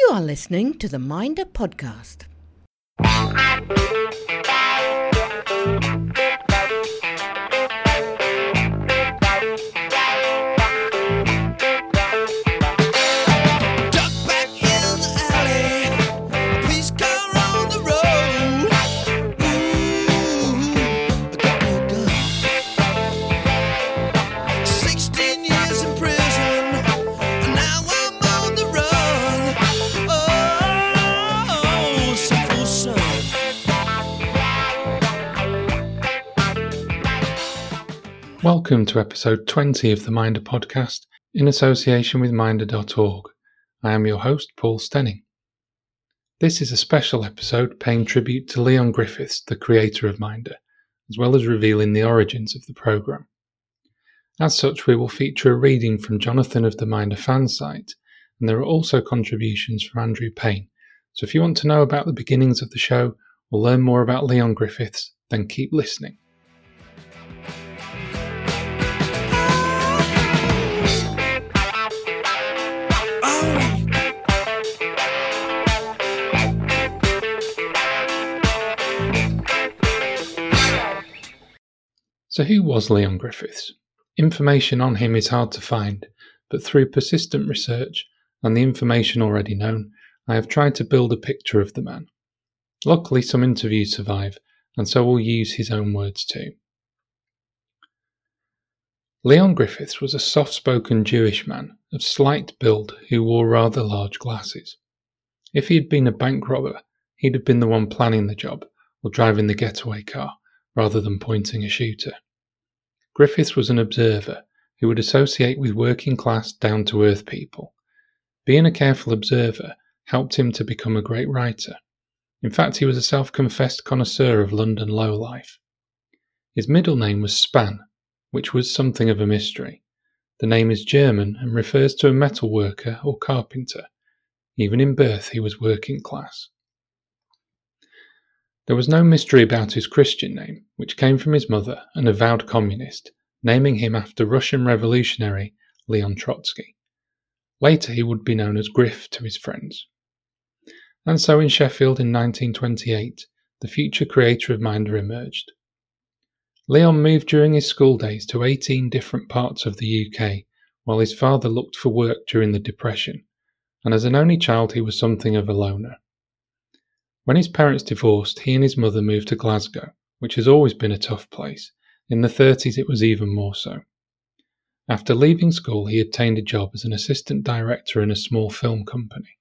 are listening to the Minder podcast. Welcome to episode 20 of the Minder podcast in association with Minder.org. I am your host, Paul Stenning. This is a special episode paying tribute to Leon Griffiths, the creator of Minder, as well as revealing the origins of the programme. As such, we will feature a reading from Jonathan of the Minder fan site, and there are also contributions from Andrew Payne. So if you want to know about the beginnings of the show or learn more about Leon Griffiths, then keep listening. So who was Leon Griffiths? Information on him is hard to find, but through persistent research and the information already known, I have tried to build a picture of the man. Luckily, some interviews survive, and so we'll use his own words too. Leon Griffiths was a soft-spoken Jewish man of slight build who wore rather large glasses. If he had been a bank robber, he'd have been the one planning the job or driving the getaway car, rather than pointing a shooter. Griffiths was an observer who would associate with working-class, down-to-earth people. Being a careful observer helped him to become a great writer. In fact, he was a self-confessed connoisseur of London lowlife. His middle name was Span, which was something of a mystery. The name is German and refers to a metal worker or carpenter. Even in birth, he was working class. There was no mystery about his Christian name, which came from his mother, an avowed communist, naming him after Russian revolutionary Leon Trotsky. Later he would be known as Griff to his friends. And so in Sheffield in 1928, the future creator of Minder emerged. Leon moved during his school days to 18 different parts of the UK, while his father looked for work during the Depression, and as an only child he was something of a loner. When his parents divorced, he and his mother moved to Glasgow, which has always been a tough place. In the 30s it was even more so. After leaving school, he obtained a job as an assistant director in a small film company.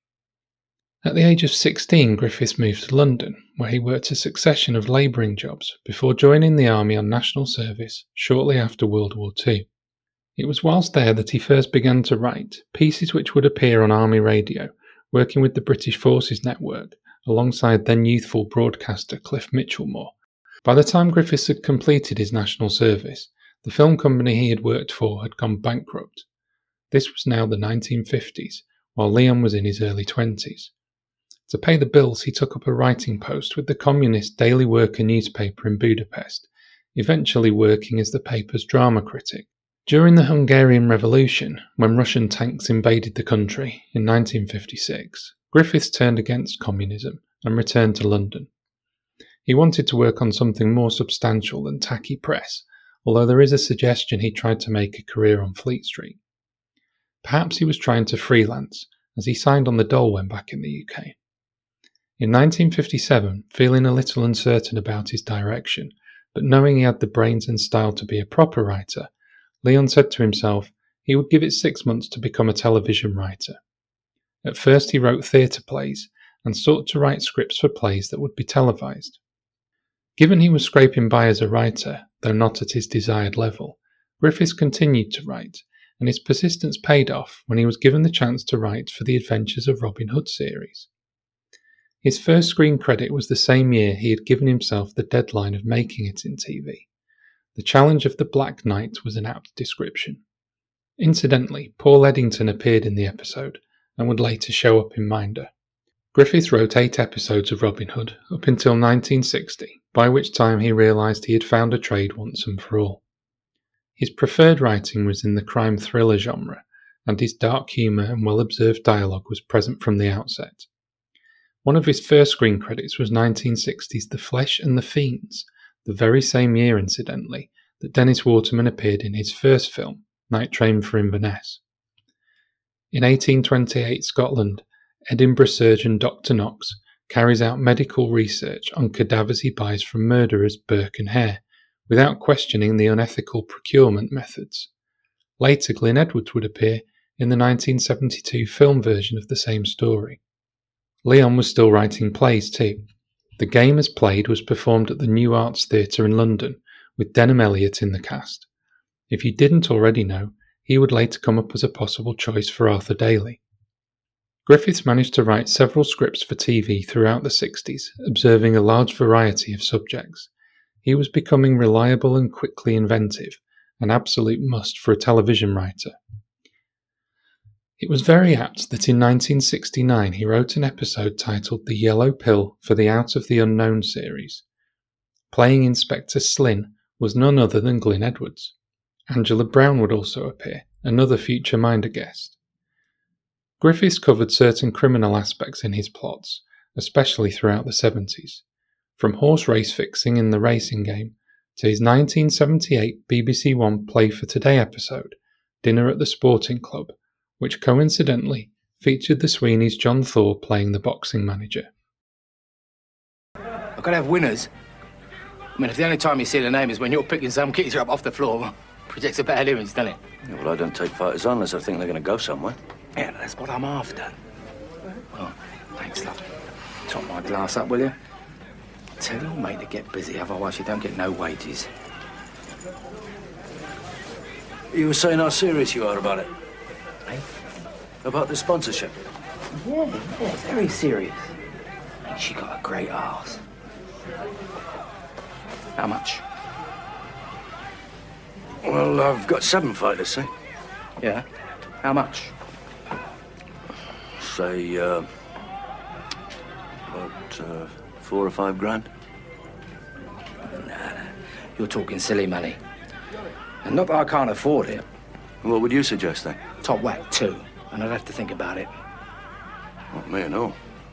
At the age of 16, Griffiths moved to London, where he worked a succession of labouring jobs before joining the army on national service shortly after World War II. It was whilst there that he first began to write pieces which would appear on army radio, working with the British Forces Network, alongside then youthful broadcaster Cliff Mitchellmore. By the time Griffiths had completed his national service, the film company he had worked for had gone bankrupt. This was now the 1950s, while Leon was in his early 20s. To pay the bills, he took up a writing post with the communist Daily Worker newspaper in Budapest, eventually working as the paper's drama critic. During the Hungarian Revolution, when Russian tanks invaded the country in 1956, Griffiths turned against communism and returned to London. He wanted to work on something more substantial than tacky press, although there is a suggestion he tried to make a career on Fleet Street. Perhaps he was trying to freelance, as he signed on the dole when back in the UK. In 1957, feeling a little uncertain about his direction, but knowing he had the brains and style to be a proper writer, Leon said to himself he would give it 6 months to become a television writer. At first he wrote theatre plays and sought to write scripts for plays that would be televised. Given he was scraping by as a writer, though not at his desired level, Griffiths continued to write, and his persistence paid off when he was given the chance to write for the Adventures of Robin Hood series. His first screen credit was the same year he had given himself the deadline of making it in TV. The challenge of the Black Knight was an apt description. Incidentally, Paul Eddington appeared in the episode, and would later show up in Minder. Griffiths wrote 8 episodes of Robin Hood up until 1960, by which time he realised he had found a trade once and for all. His preferred writing was in the crime thriller genre, and his dark humour and well-observed dialogue was present from the outset. One of his first screen credits was 1960's The Flesh and the Fiends, the very same year, incidentally, that Dennis Waterman appeared in his first film, Night Train for Inverness. In 1828 Scotland, Edinburgh surgeon Dr. Knox carries out medical research on cadavers he buys from murderers Burke and Hare, without questioning the unethical procurement methods. Later, Glyn Edwards would appear in the 1972 film version of the same story. Leon was still writing plays too. The Game As Played was performed at the New Arts Theatre in London, with Denham Elliott in the cast. If you didn't already know, he would later come up as a possible choice for Arthur Daly. Griffiths managed to write several scripts for TV throughout the 60s, observing a large variety of subjects. He was becoming reliable and quickly inventive, an absolute must for a television writer. It was very apt that in 1969 he wrote an episode titled The Yellow Pill for the Out of the Unknown series. Playing Inspector Slynn was none other than Glyn Edwards. Angela Brown would also appear, another future Minder guest. Griffiths covered certain criminal aspects in his plots, especially throughout the 70s, from horse race fixing in The Racing Game to his 1978 BBC One Play for Today episode, Dinner at the Sporting Club, which coincidentally featured the Sweeney's John Thor playing the boxing manager. I've got to have winners. I mean, if the only time you see the name is when you're picking some kids up off the floor, projects a bad image, doesn't it? Yeah, well, I don't take fighters on unless I think they're going to go somewhere. Yeah, that's what I'm after. Oh, thanks, love. Top my glass up, will you? Tell your mate to get busy, otherwise you don't get no wages. You were saying how serious you are about it. Eh? About the sponsorship. Yeah, very serious. Ain't she got a great arse? How much? Well, I've got 7 fighters, see? Yeah. How much? Say, about 4 or 5 grand. Nah, you're talking silly money. And not that I can't afford it. What would you suggest, then? Top whack, 2. And I'd have to think about it. Not me, no.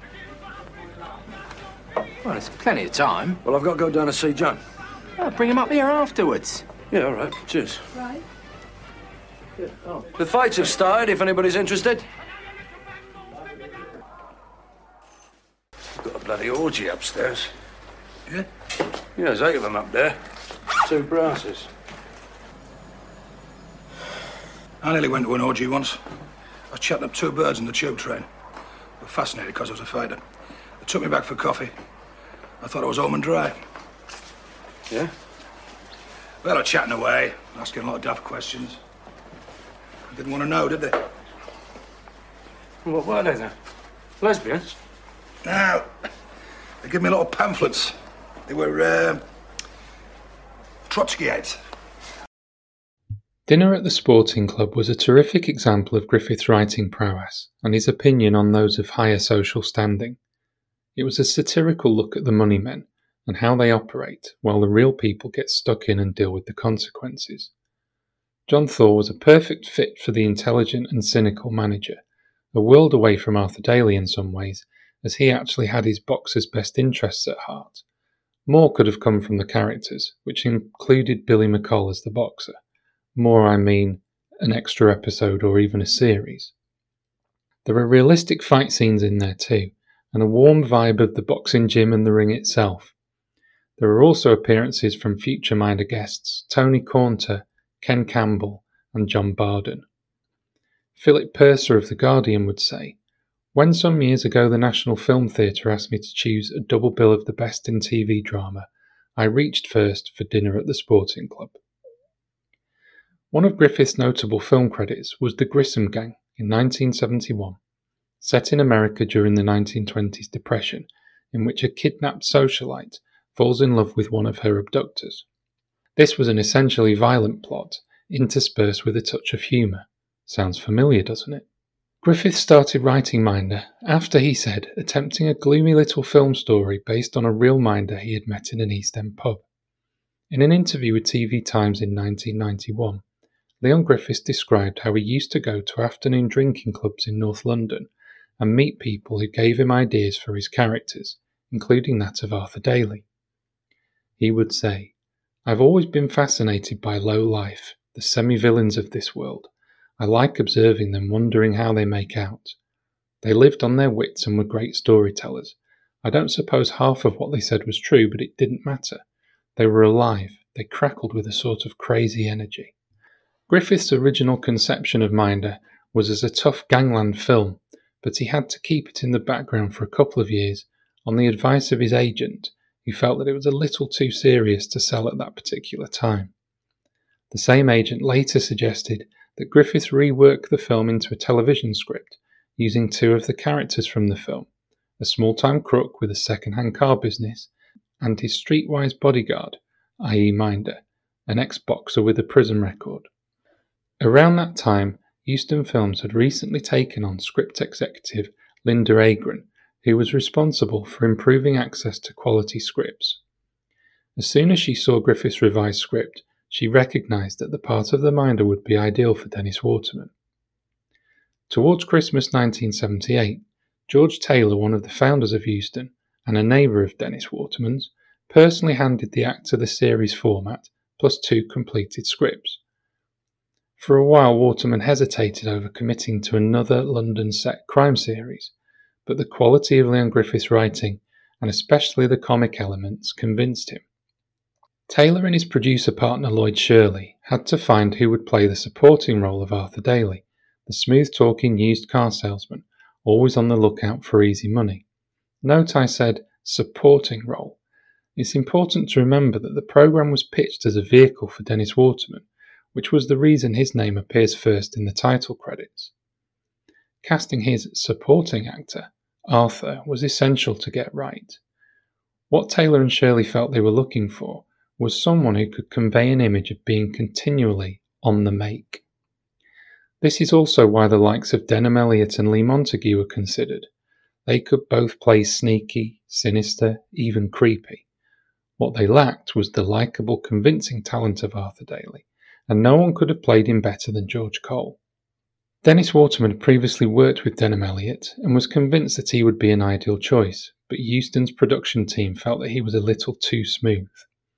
Well, there's plenty of time. Well, I've got to go down to see John. I'll bring him up here afterwards. Yeah, all right. Cheers. Right. Yeah, oh. The fights have started, if anybody's interested. Got a bloody orgy upstairs. Yeah? Yeah, there's 8 of them up there. 2 brasses. I nearly went to an orgy once. I was chatting up 2 birds in the tube train. I was fascinated because I was a fighter. They took me back for coffee. I thought I was home and dry. Yeah? Well, they were chatting away, asking a lot of daft questions. They didn't want to know, did they? What were they, then? Lesbians? No. They gave me a lot of pamphlets. They were, Trotskyites. Dinner at the Sporting Club was a terrific example of Griffiths' writing prowess and his opinion on those of higher social standing. It was a satirical look at the money men and how they operate, while the real people get stuck in and deal with the consequences. John Thor was a perfect fit for the intelligent and cynical manager, a world away from Arthur Daly in some ways, as he actually had his boxer's best interests at heart. More could have come from the characters, which included Billy McCall as the boxer. More, I mean, an extra episode or even a series. There are realistic fight scenes in there too, and a warm vibe of the boxing gym and the ring itself. There are also appearances from future Minder guests Tony Caunter, Ken Campbell, and John Barden. Philip Purser of The Guardian would say, "When some years ago the National Film Theatre asked me to choose a double bill of the best in TV drama, I reached first for Dinner at the Sporting Club." One of Griffiths' notable film credits was The Grissom Gang in 1971, set in America during the 1920s Depression, in which a kidnapped socialite falls in love with one of her abductors. This was an essentially violent plot, interspersed with a touch of humour. Sounds familiar, doesn't it? Griffiths started writing Minder after, he said, attempting a gloomy little film story based on a real Minder he had met in an East End pub. In an interview with TV Times in 1991, Leon Griffiths described how he used to go to afternoon drinking clubs in North London and meet people who gave him ideas for his characters, including that of Arthur Daly. He would say, "I've always been fascinated by low life, the semi-villains of this world. I like observing them, wondering how they make out. They lived on their wits and were great storytellers. I don't suppose half of what they said was true, but it didn't matter. They were alive. They crackled with a sort of crazy energy." Griffiths' original conception of Minder was as a tough gangland film, but he had to keep it in the background for a couple of years on the advice of his agent, who felt that it was a little too serious to sell at that particular time. The same agent later suggested that Griffiths rework the film into a television script, using two of the characters from the film, a small-time crook with a second-hand car business, and his streetwise bodyguard, i.e. Minder, an ex-boxer with a prison record. Around that time, Euston Films had recently taken on script executive Linda Agren, who was responsible for improving access to quality scripts. As soon as she saw Griffiths' revised script, she recognised that the part of the Minder would be ideal for Dennis Waterman. Towards Christmas 1978, George Taylor, one of the founders of Euston and a neighbour of Dennis Waterman's, personally handed the actor the series format plus 2 completed scripts. For a while, Waterman hesitated over committing to another London-set crime series, but the quality of Leon Griffiths' writing, and especially the comic elements, convinced him. Taylor and his producer partner Lloyd Shirley had to find who would play the supporting role of Arthur Daly, the smooth-talking used car salesman, always on the lookout for easy money. Note I said supporting role. It's important to remember that the programme was pitched as a vehicle for Dennis Waterman, which was the reason his name appears first in the title credits. Casting his supporting actor, Arthur, was essential to get right. What Taylor and Shirley felt they were looking for was someone who could convey an image of being continually on the make. This is also why the likes of Denham Elliott and Lee Montague were considered. They could both play sneaky, sinister, even creepy. What they lacked was the likeable, convincing talent of Arthur Daly, and no one could have played him better than George Cole. Dennis Waterman had previously worked with Denham Elliott and was convinced that he would be an ideal choice, but Euston's production team felt that he was a little too smooth.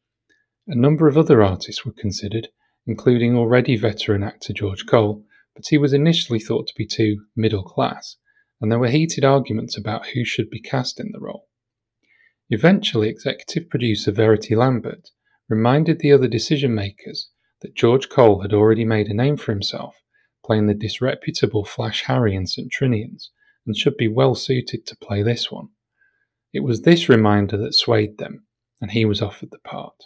A number of other artists were considered, including already veteran actor George Cole, but he was initially thought to be too middle class, and there were heated arguments about who should be cast in the role. Eventually, executive producer Verity Lambert reminded the other decision-makers that George Cole had already made a name for himself, playing the disreputable Flash Harry in St. Trinian's, and should be well suited to play this one. It was this reminder that swayed them, and he was offered the part.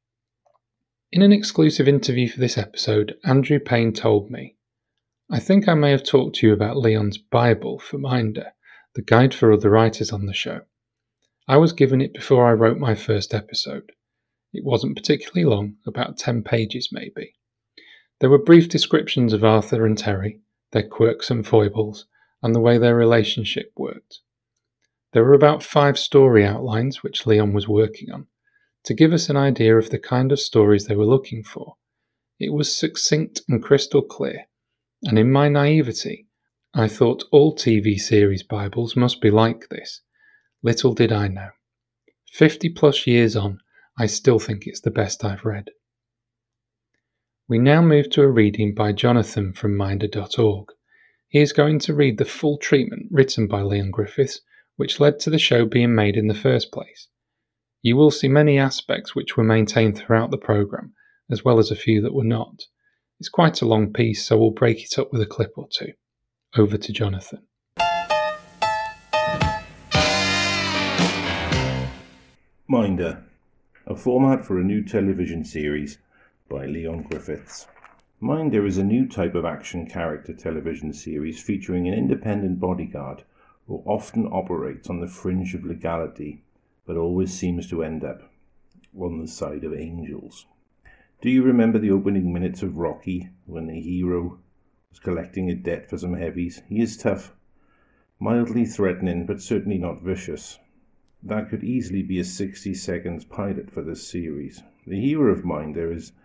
In an exclusive interview for this episode, Andrew Payne told me, "I think I may have talked to you about Leon's Bible for Minder, the guide for other writers on the show. I was given it before I wrote my first episode. It wasn't particularly long, about 10 pages maybe. There were brief descriptions of Arthur and Terry, their quirks and foibles, and the way their relationship worked. There were about 5 story outlines which Leon was working on, to give us an idea of the kind of stories they were looking for. It was succinct and crystal clear, and in my naivety, I thought all TV series Bibles must be like this. Little did I know. 50 plus years on, I still think it's the best I've read." We now move to a reading by Jonathan from Minder.org. He is going to read the full treatment written by Leon Griffiths, which led to the show being made in the first place. You will see many aspects which were maintained throughout the programme, as well as a few that were not. It's quite a long piece, so we'll break it up with a clip or two. Over to Jonathan. Minder, a format for a new television series by Leon Griffiths. Minder is a new type of action character television series featuring an independent bodyguard who often operates on the fringe of legality but always seems to end up on the side of angels. Do you remember the opening minutes of Rocky when the hero was collecting a debt for some heavies? He is tough, mildly threatening but certainly not vicious. That could easily be a 60 seconds pilot for this series. The hero of Minder is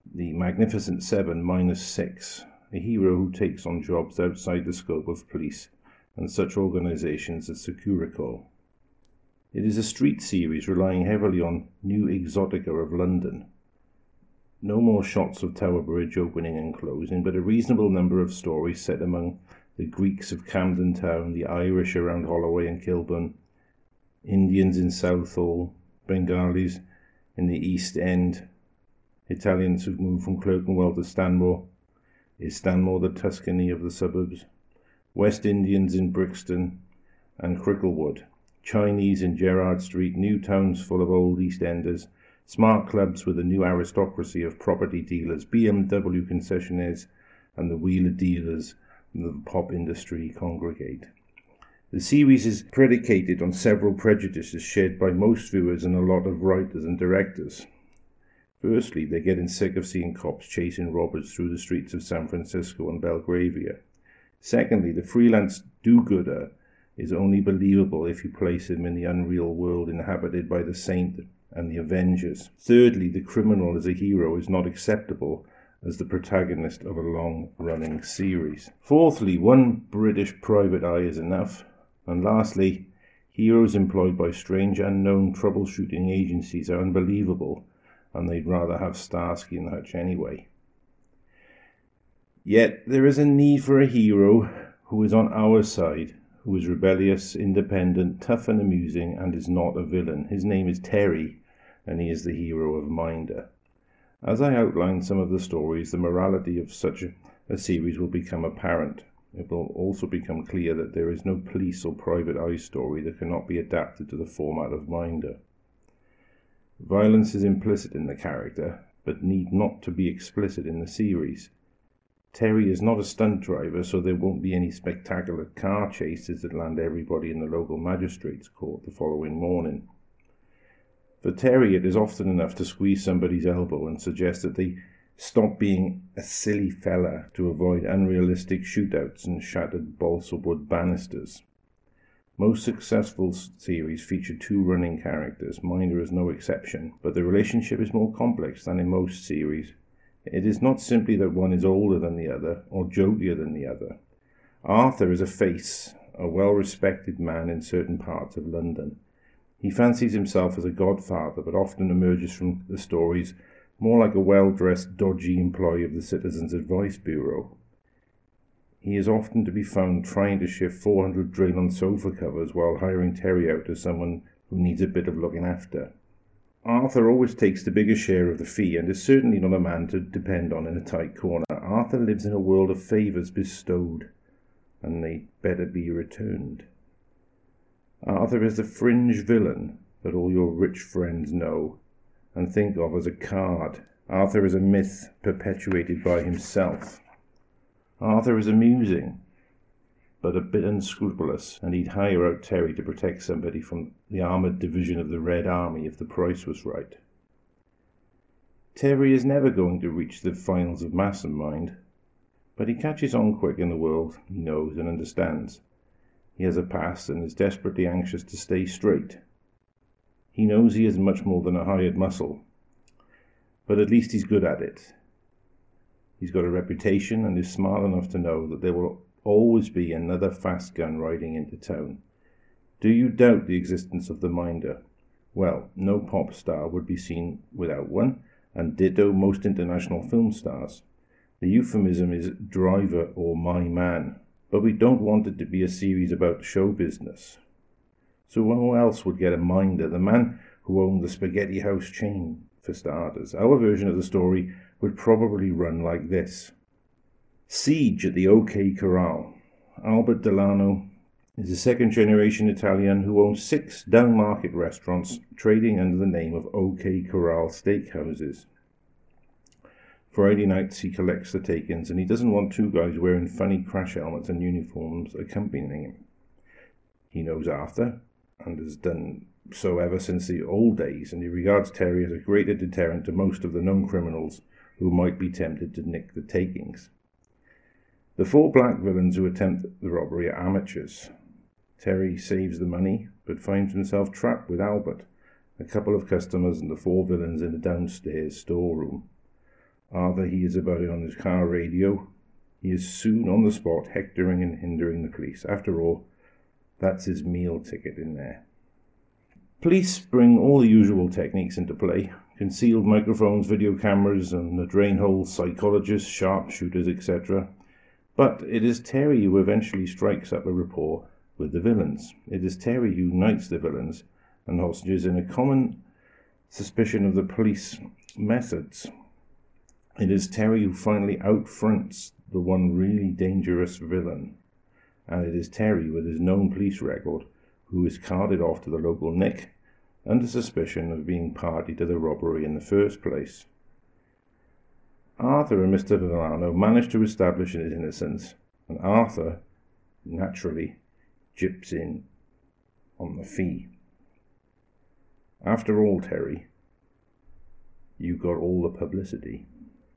the Magnificent Seven -6, a hero who takes on jobs outside the scope of police and such organisations as Securicor. It is a street series relying heavily on new exotica of London. No more shots of Tower Bridge opening and closing, but a reasonable number of stories set among the Greeks of Camden Town, the Irish around Holloway and Kilburn, Indians in Southall, Bengalis in the East End, Italians who've moved from Clerkenwell to Stanmore. Is Stanmore the Tuscany of the suburbs? West Indians in Brixton and Cricklewood, Chinese in Gerrard Street, new towns full of old East Enders, smart clubs with a new aristocracy of property dealers, BMW concessionaires, and the wheeler dealers of the pop industry congregate. The series is predicated on several prejudices shared by most viewers and a lot of writers and directors. Firstly, they're getting sick of seeing cops chasing robbers through the streets of San Francisco and Belgravia. Secondly, the freelance do-gooder is only believable if you place him in the unreal world inhabited by the Saint and the Avengers. Thirdly, the criminal as a hero is not acceptable as the protagonist of a long-running series. Fourthly, one British private eye is enough. And lastly, heroes employed by strange unknown troubleshooting agencies are unbelievable, and they'd rather have Starsky and Hutch anyway. Yet there is a need for a hero who is on our side, who is rebellious, independent, tough and amusing, and is not a villain. His name is Terry, and he is the hero of Minder. As I outline some of the stories, the morality of such a series will become apparent. It will also become clear that there is no police or private eye story that cannot be adapted to the format of Minder. Violence is implicit in the character, but need not to be explicit in the series. Terry is not a stunt driver, so there won't be any spectacular car chases that land everybody in the local magistrate's court the following morning. For Terry, it is often enough to squeeze somebody's elbow and suggest that they stop being a silly fella to avoid unrealistic shootouts and shattered balsa wood banisters. Most successful series feature two running characters. Minder is no exception, but the relationship is more complex than in most series. It is not simply that one is older than the other or jovier than the other. Arthur is a face, a well-respected man in certain parts of London. He fancies himself as a godfather, but often emerges from the stories more like a well-dressed, dodgy employee of the Citizens Advice Bureau. He is often to be found trying to shift 400 Drayton sofa covers while hiring Terry out as someone who needs a bit of looking after. Arthur always takes the bigger share of the fee and is certainly not a man to depend on in a tight corner. Arthur lives in a world of favours bestowed, and they better be returned. Arthur is the fringe villain that all your rich friends know and think of as a card. Arthur is a myth perpetuated by himself. Arthur is amusing, but a bit unscrupulous, and he'd hire out Terry to protect somebody from the armoured division of the Red Army if the price was right. Terry is never going to reach the finals of Mastermind, but he catches on quick in the world he knows and understands. He has a past and is desperately anxious to stay straight. He knows he is much more than a hired muscle, but at least he's good at it. He's got a reputation and is smart enough to know that there will always be another fast gun riding into town. Do you doubt the existence of the Minder? Well, no pop star would be seen without one, and ditto most international film stars. The euphemism is driver or my man, but we don't want it to be a series about show business. So who else would get a Minder? The man who owned the Spaghetti House chain, for starters. Our version of the story would probably run like this. Siege at the OK Corral. Albert Delano is a second-generation Italian who owns 6 down-market restaurants trading under the name of OK Corral Steakhouses. Friday nights he collects the take-ins, and he doesn't want 2 guys wearing funny crash helmets and uniforms accompanying him. He knows Arthur, and has done so ever since the old days, and he regards Terry as a greater deterrent to most of the known criminals who might be tempted to nick the takings. The 4 black villains who attempt the robbery are amateurs. Terry saves the money, but finds himself trapped with Albert, a couple of customers, and the 4 villains in the downstairs storeroom. Arthur hears about it on his car radio. He is soon on the spot, hectoring and hindering the police. After all, that's his meal ticket in there. Police bring all the usual techniques into play. Concealed microphones, video cameras, and the drain holes, psychologists, sharpshooters, etc. But it is Terry who eventually strikes up a rapport with the villains. It is Terry who unites the villains and hostages in a common suspicion of the police methods. It is Terry who finally outfronts the one really dangerous villain. And it is Terry, with his known police record, who is carted off to the local Nick under suspicion of being party to the robbery in the first place. Arthur and Mr. Delano manage to establish his innocence, and Arthur, naturally, chips in on the fee. After all, Terry, you got all the publicity.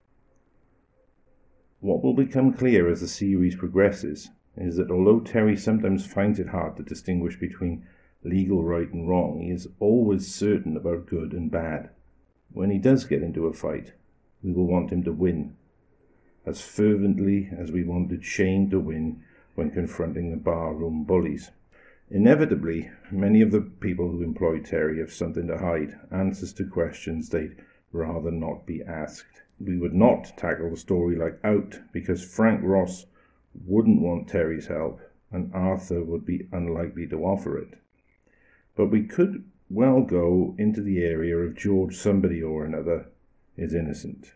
What will become clear as the series progresses is that although Terry sometimes finds it hard to distinguish between legal right and wrong, he is always certain about good and bad. When he does get into a fight, we will want him to win, as fervently as we wanted Shane to win when confronting the barroom bullies. Inevitably, many of the people who employ Terry have something to hide, answers to questions they'd rather not be asked. We would not tackle the story like Out, because Frank Ross wouldn't want Terry's help, and Arthur would be unlikely to offer it. But we could well go into the area of George somebody or another is innocent.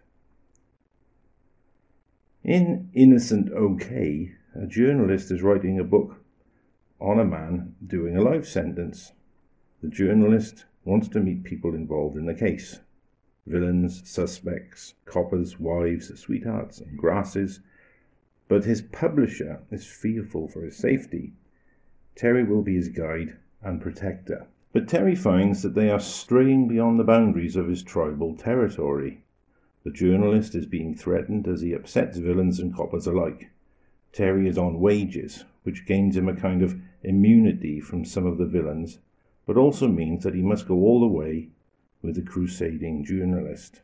In Innocent OK, a journalist is writing a book on a man doing a life sentence. The journalist wants to meet people involved in the case. Villains, suspects, coppers, wives, sweethearts, and grasses. But his publisher is fearful for his safety. Terry will be his guide and protector. But Terry finds that they are straying beyond the boundaries of his tribal territory. The journalist is being threatened as he upsets villains and coppers alike. Terry is on wages, which gains him a kind of immunity from some of the villains, but also means that he must go all the way with the crusading journalist.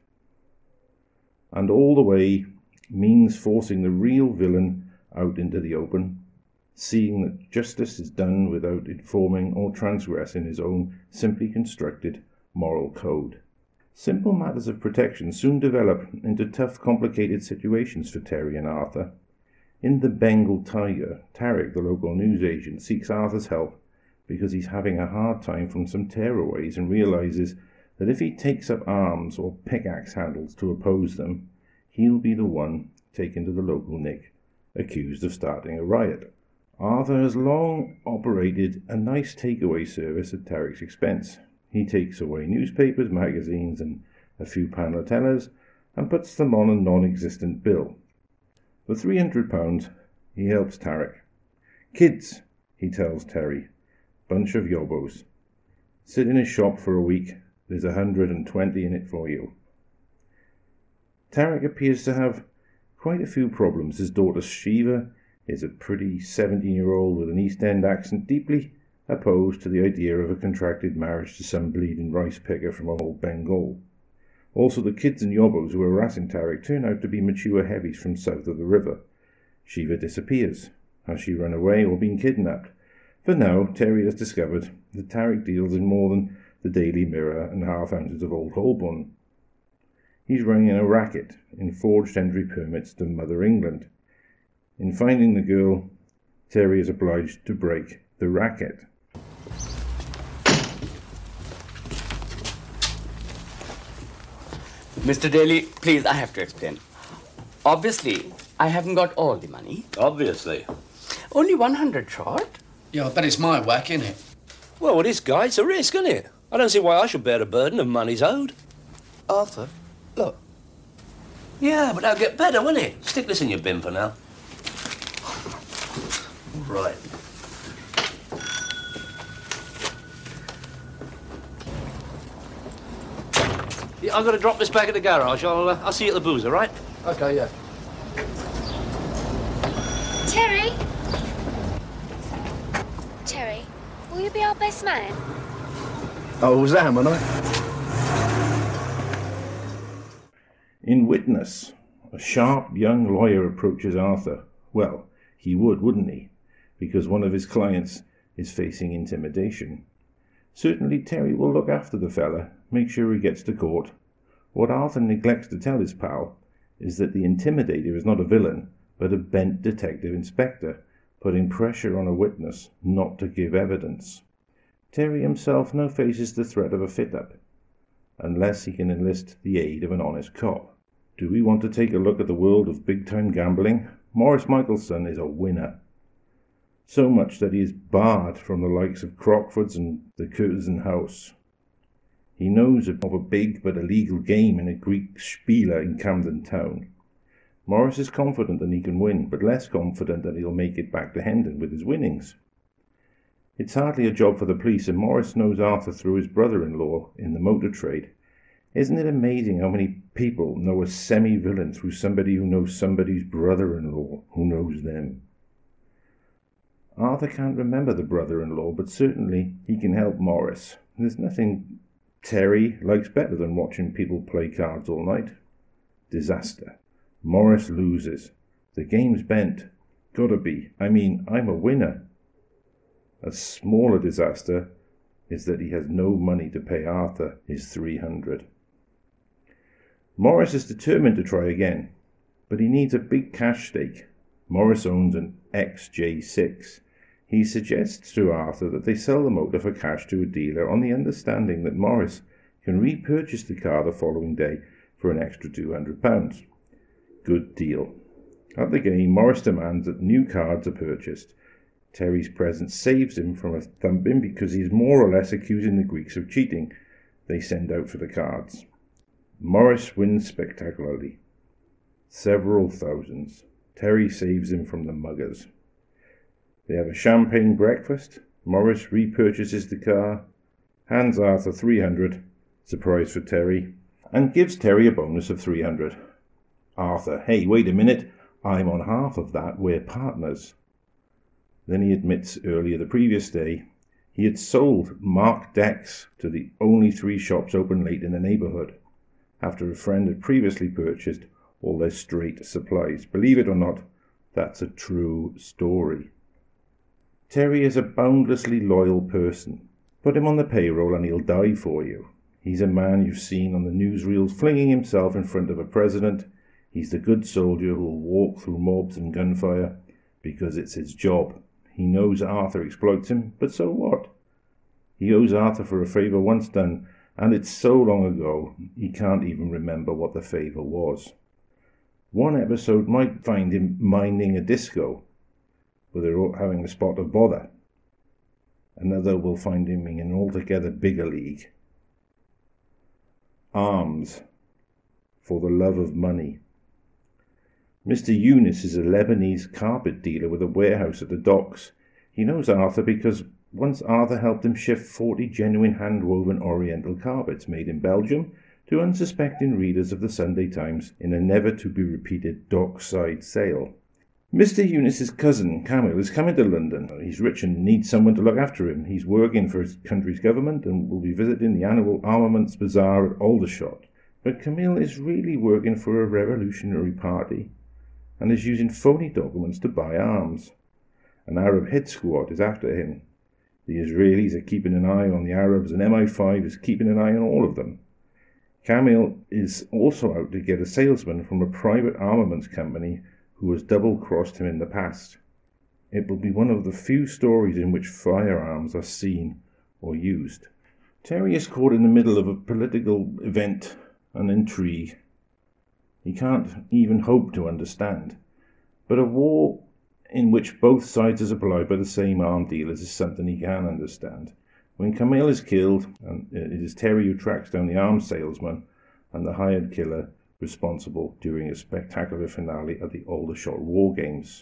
And all the way means forcing the real villain out into the open, seeing that justice is done without informing or transgressing his own simply constructed moral code. Simple matters of protection soon develop into tough, complicated situations for Terry and Arthur. In The Bengal Tiger, Tarek, the local news agent, seeks Arthur's help because he's having a hard time from some tearaways and realizes that if he takes up arms or pickaxe handles to oppose them, he'll be the one taken to the local Nick, accused of starting a riot. Arthur has long operated a nice takeaway service at Tarek's expense. He takes away newspapers, magazines, and a few panatellers, and puts them on a non-existent bill. For £300, he helps Tarek. Kids, he tells Terry, bunch of yobbos. Sit in his shop for a week, there's 120 in it for you. Tarek appears to have quite a few problems. His daughter Shiva is a pretty 17-year-old with an East End accent, deeply opposed to the idea of a contracted marriage to some bleeding rice picker from old Bengal. Also, the kids and yobbos who are harassing Tarek turn out to be mature heavies from south of the river. Shiva disappears. Has she run away or been kidnapped? For now, Terry has discovered that Tarek deals in more than the Daily Mirror and half ounces of Old Holborn. He's running a racket in forged entry permits to Mother England. In finding the girl, Terry is obliged to break the racket. Mr. Daly, please, I have to explain. Obviously, I haven't got all the money. Obviously. Only 100 short. Yeah, I bet it's my whack, innit? Well, with this guy, it's a risk, isn't it? I don't see why I should bear the burden of money's owed. Arthur, look. Yeah, but that'll get better, won't it? Stick this in your bin for now. Right. Yeah, I've got to drop this back at the garage. I'll see you at the boozer, right? Okay, yeah. Terry? Terry, will you be our best man? Oh, was that, am I? In Witness, a sharp young lawyer approaches Arthur. Well, he would, wouldn't he? Because one of his clients is facing intimidation. Certainly Terry will look after the fella, make sure he gets to court. What Arthur neglects to tell his pal is that the intimidator is not a villain, but a bent detective inspector, putting pressure on a witness not to give evidence. Terry himself now faces the threat of a fit-up, unless he can enlist the aid of an honest cop. Do we want to take a look at the world of big-time gambling? Maurice Michelson is a winner. So much that he is barred from the likes of Crockford's and the Curzon House. He knows of a big but illegal game in a Greek Spieler in Camden Town. Maurice is confident that he can win, but less confident that he'll make it back to Hendon with his winnings. It's hardly a job for the police, and Maurice knows Arthur through his brother-in-law in the motor trade. Isn't it amazing how many people know a semi-villain through somebody who knows somebody's brother-in-law who knows them? Arthur can't remember the brother-in-law, but certainly he can help Maurice. There's nothing Terry likes better than watching people play cards all night. Disaster. Maurice loses. The game's bent. Gotta be. I'm a winner. A smaller disaster is that he has no money to pay Arthur his 300. Maurice is determined to try again, but he needs a big cash stake. Maurice owns an XJ6. He suggests to Arthur that they sell the motor for cash to a dealer on the understanding that Maurice can repurchase the car the following day for an extra £200. Good deal. At the game, Maurice demands that new cards are purchased. Terry's presence saves him from a thumping because he is more or less accusing the Greeks of cheating they send out for the cards. Maurice wins spectacularly. Several thousands. Terry saves him from the muggers. They have a champagne breakfast. Maurice repurchases the car, hands Arthur 300, surprise for Terry, and gives Terry a bonus of 300. Arthur, hey, wait a minute, I'm on half of that, we're partners. Then he admits earlier the previous day he had sold marked decks to the only 3 shops open late in the neighbourhood, after a friend had previously purchased all their straight supplies. Believe it or not, that's a true story. Terry is a boundlessly loyal person. Put him on the payroll and he'll die for you. He's a man you've seen on the newsreels flinging himself in front of a president. He's the good soldier who'll walk through mobs and gunfire because it's his job. He knows Arthur exploits him, but so what? He owes Arthur for a favour once done, and it's so long ago he can't even remember what the favour was. One episode might find him minding a disco, where they're having a spot of bother. Another will find him in an altogether bigger league. Arms. For the love of money. Mr. Eunice is a Lebanese carpet dealer with a warehouse at the docks. He knows Arthur because once Arthur helped him shift 40 genuine hand-woven oriental carpets made in Belgium to unsuspecting readers of the Sunday Times in a never-to-be-repeated dockside sale. Mr. Eunice's cousin, Camille, is coming to London. He's rich and needs someone to look after him. He's working for his country's government and will be visiting the annual Armaments Bazaar at Aldershot. But Camille is really working for a revolutionary party and is using phony documents to buy arms. An Arab hit squad is after him. The Israelis are keeping an eye on the Arabs, and MI5 is keeping an eye on all of them. Camille is also out to get a salesman from a private armaments company who has double-crossed him in the past. It will be one of the few stories in which firearms are seen or used. Terry is caught in the middle of a political event, an intrigue. He can't even hope to understand. But a war in which both sides are supplied by the same arms dealers is something he can understand. When Camille is killed, and it is Terry who tracks down the arms salesman and the hired killer responsible during a spectacular finale at the Aldershot War Games.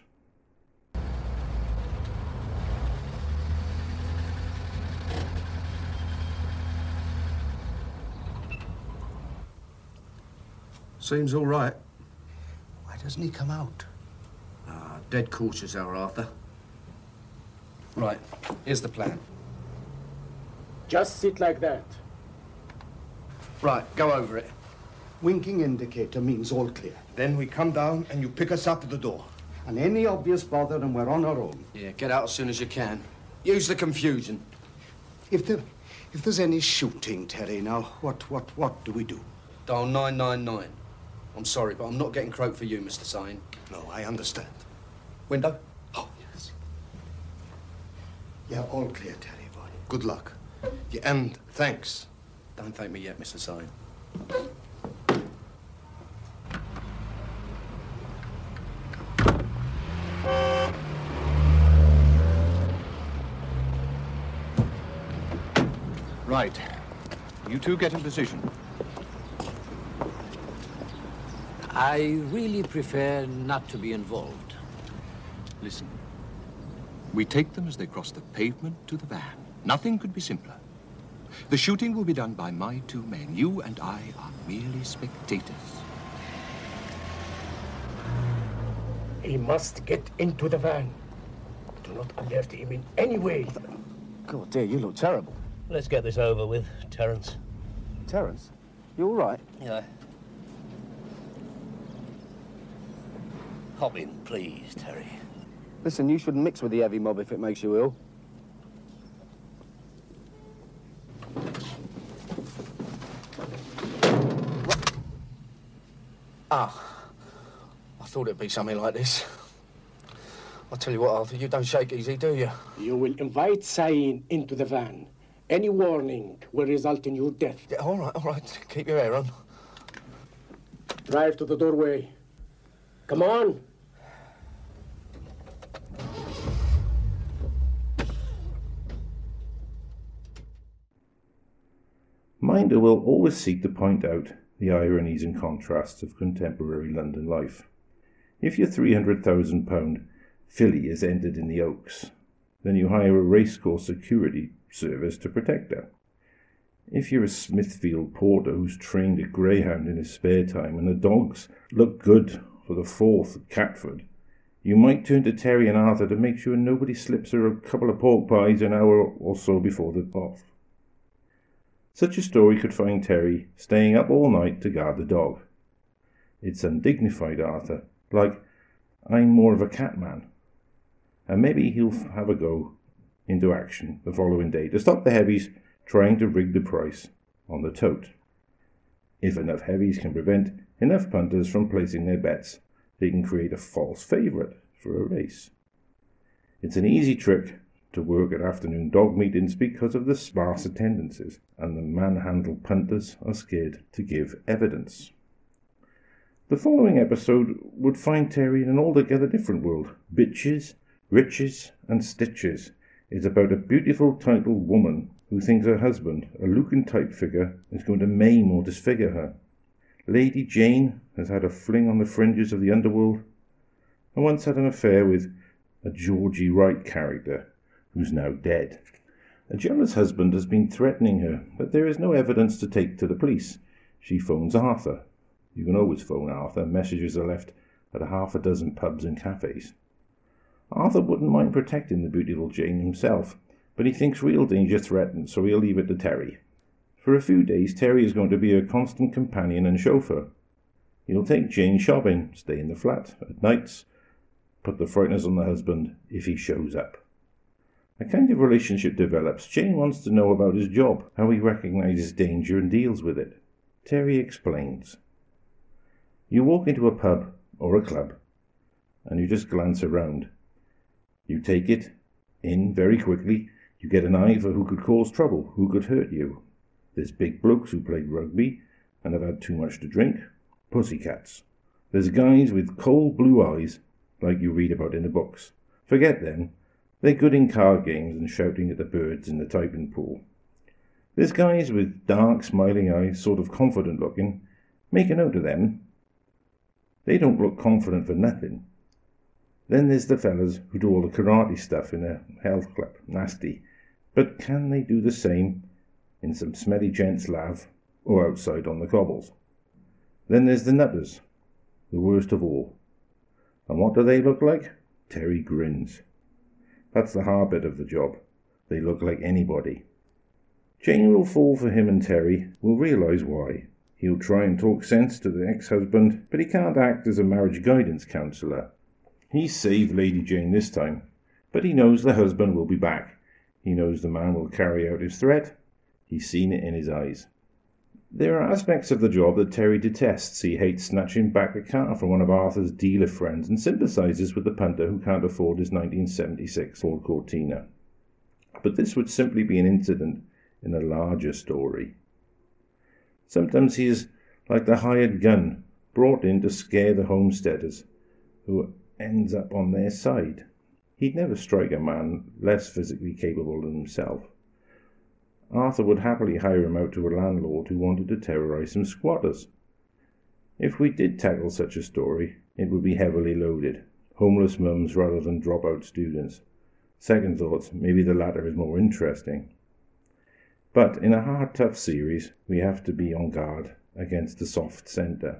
Seems all right. Why doesn't he come out? Dead cautious, our Arthur. Right, here's the plan. Just sit like that. Right, go over it. Winking indicator means all clear. Then we come down and you pick us up at the door. And any obvious bother and we're on our own. Yeah, get out as soon as you can. Use the confusion. If there's any shooting, Terry, now, what do we do? Dial 999. I'm sorry, but I'm not getting croaked for you, Mr. Syme. No, I understand. Window? Oh, yes. Yeah, all clear, Terry, boy. Good luck. Yeah, and thanks. Don't thank me yet, Mr. Syme. Right. You two get in position. I really prefer not to be involved. Listen. We take them as they cross the pavement to the van. Nothing could be simpler. The shooting will be done by my two men. You and I are merely spectators. He must get into the van. Do not alert him in any way. God, dear, you look terrible. Let's get this over with, Terence. Terence? You all right? Yeah. Hop in, please, Terry. Listen, you shouldn't mix with the heavy mob if it makes you ill. Ah, I thought it'd be something like this. I'll tell you what, Arthur, you don't shake easy, do you? You will invite Syme into the van. Any warning will result in your death. Yeah, all right. Keep your hair on. Drive to the doorway. Come on. Minder will always seek to point out the ironies and contrasts of contemporary London life. If your £300,000 filly is entered in the Oaks, then you hire a racecourse security service to protect her. If you're a Smithfield porter who's trained a greyhound in his spare time and the dogs look good for the 4th at Catford, you might turn to Terry and Arthur to make sure nobody slips her a couple of pork pies an hour or so before they're off. Such a story could find Terry staying up all night to guard the dog. It's undignified, Arthur, like, I'm more of a cat man. And maybe he'll have a go into action the following day to stop the heavies trying to rig the price on the tote. If enough heavies can prevent enough punters from placing their bets, they can create a false favourite for a race. It's an easy trick to work at afternoon dog meetings because of the sparse attendances, and the manhandled punters are scared to give evidence. The following episode would find Terry in an altogether different world. Bitches, Riches and Stitches is about a beautiful titled woman who thinks her husband, a Lucan-type figure, is going to maim or disfigure her. Lady Jane has had a fling on the fringes of the underworld and once had an affair with a Georgie Wright character who's now dead. A jealous husband has been threatening her, but there is no evidence to take to the police. She phones Arthur. You can always phone Arthur. Messages are left at a half a dozen pubs and cafes. Arthur wouldn't mind protecting the beautiful Jane himself, but he thinks real danger threatens, so he'll leave it to Terry. For a few days, Terry is going to be a constant companion and chauffeur. He'll take Jane shopping, stay in the flat at nights, put the frighteners on the husband if he shows up. A kind of relationship develops. Jane wants to know about his job, how he recognises danger and deals with it. Terry explains. You walk into a pub or a club, and you just glance around. You take it in very quickly. You get an eye for who could cause trouble, who could hurt you. There's big blokes who play rugby and have had too much to drink. Pussycats. There's guys with cold blue eyes, like you read about in the books. Forget them. They're good in card games and shouting at the birds in the typing pool. There's guys with dark, smiling eyes, sort of confident looking. Make a note of them. They don't look confident for nothing. Then there's the fellas who do all the karate stuff in a health club. Nasty. But can they do the same in some smelly gents' lav or outside on the cobbles? Then there's the nutters, the worst of all. And what do they look like? Terry grins. That's the hard bit of the job. They look like anybody. Jane will fall for him, and Terry will realise why. He'll try and talk sense to the ex-husband, but he can't act as a marriage guidance counsellor. He's saved Lady Jane this time, but he knows the husband will be back. He knows the man will carry out his threat. He's seen it in his eyes. There are aspects of the job that Terry detests. He hates snatching back a car from one of Arthur's dealer friends and sympathises with the punter who can't afford his 1976 Ford Cortina. But this would simply be an incident in a larger story. Sometimes he is like the hired gun brought in to scare the homesteaders, who ends up on their side. He'd never strike a man less physically capable than himself. Arthur would happily hire him out to a landlord who wanted to terrorise some squatters. If we did tackle such a story, it would be heavily loaded. Homeless mums rather than drop-out students. Second thoughts, maybe the latter is more interesting. But in a hard, tough series, we have to be on guard against the soft centre.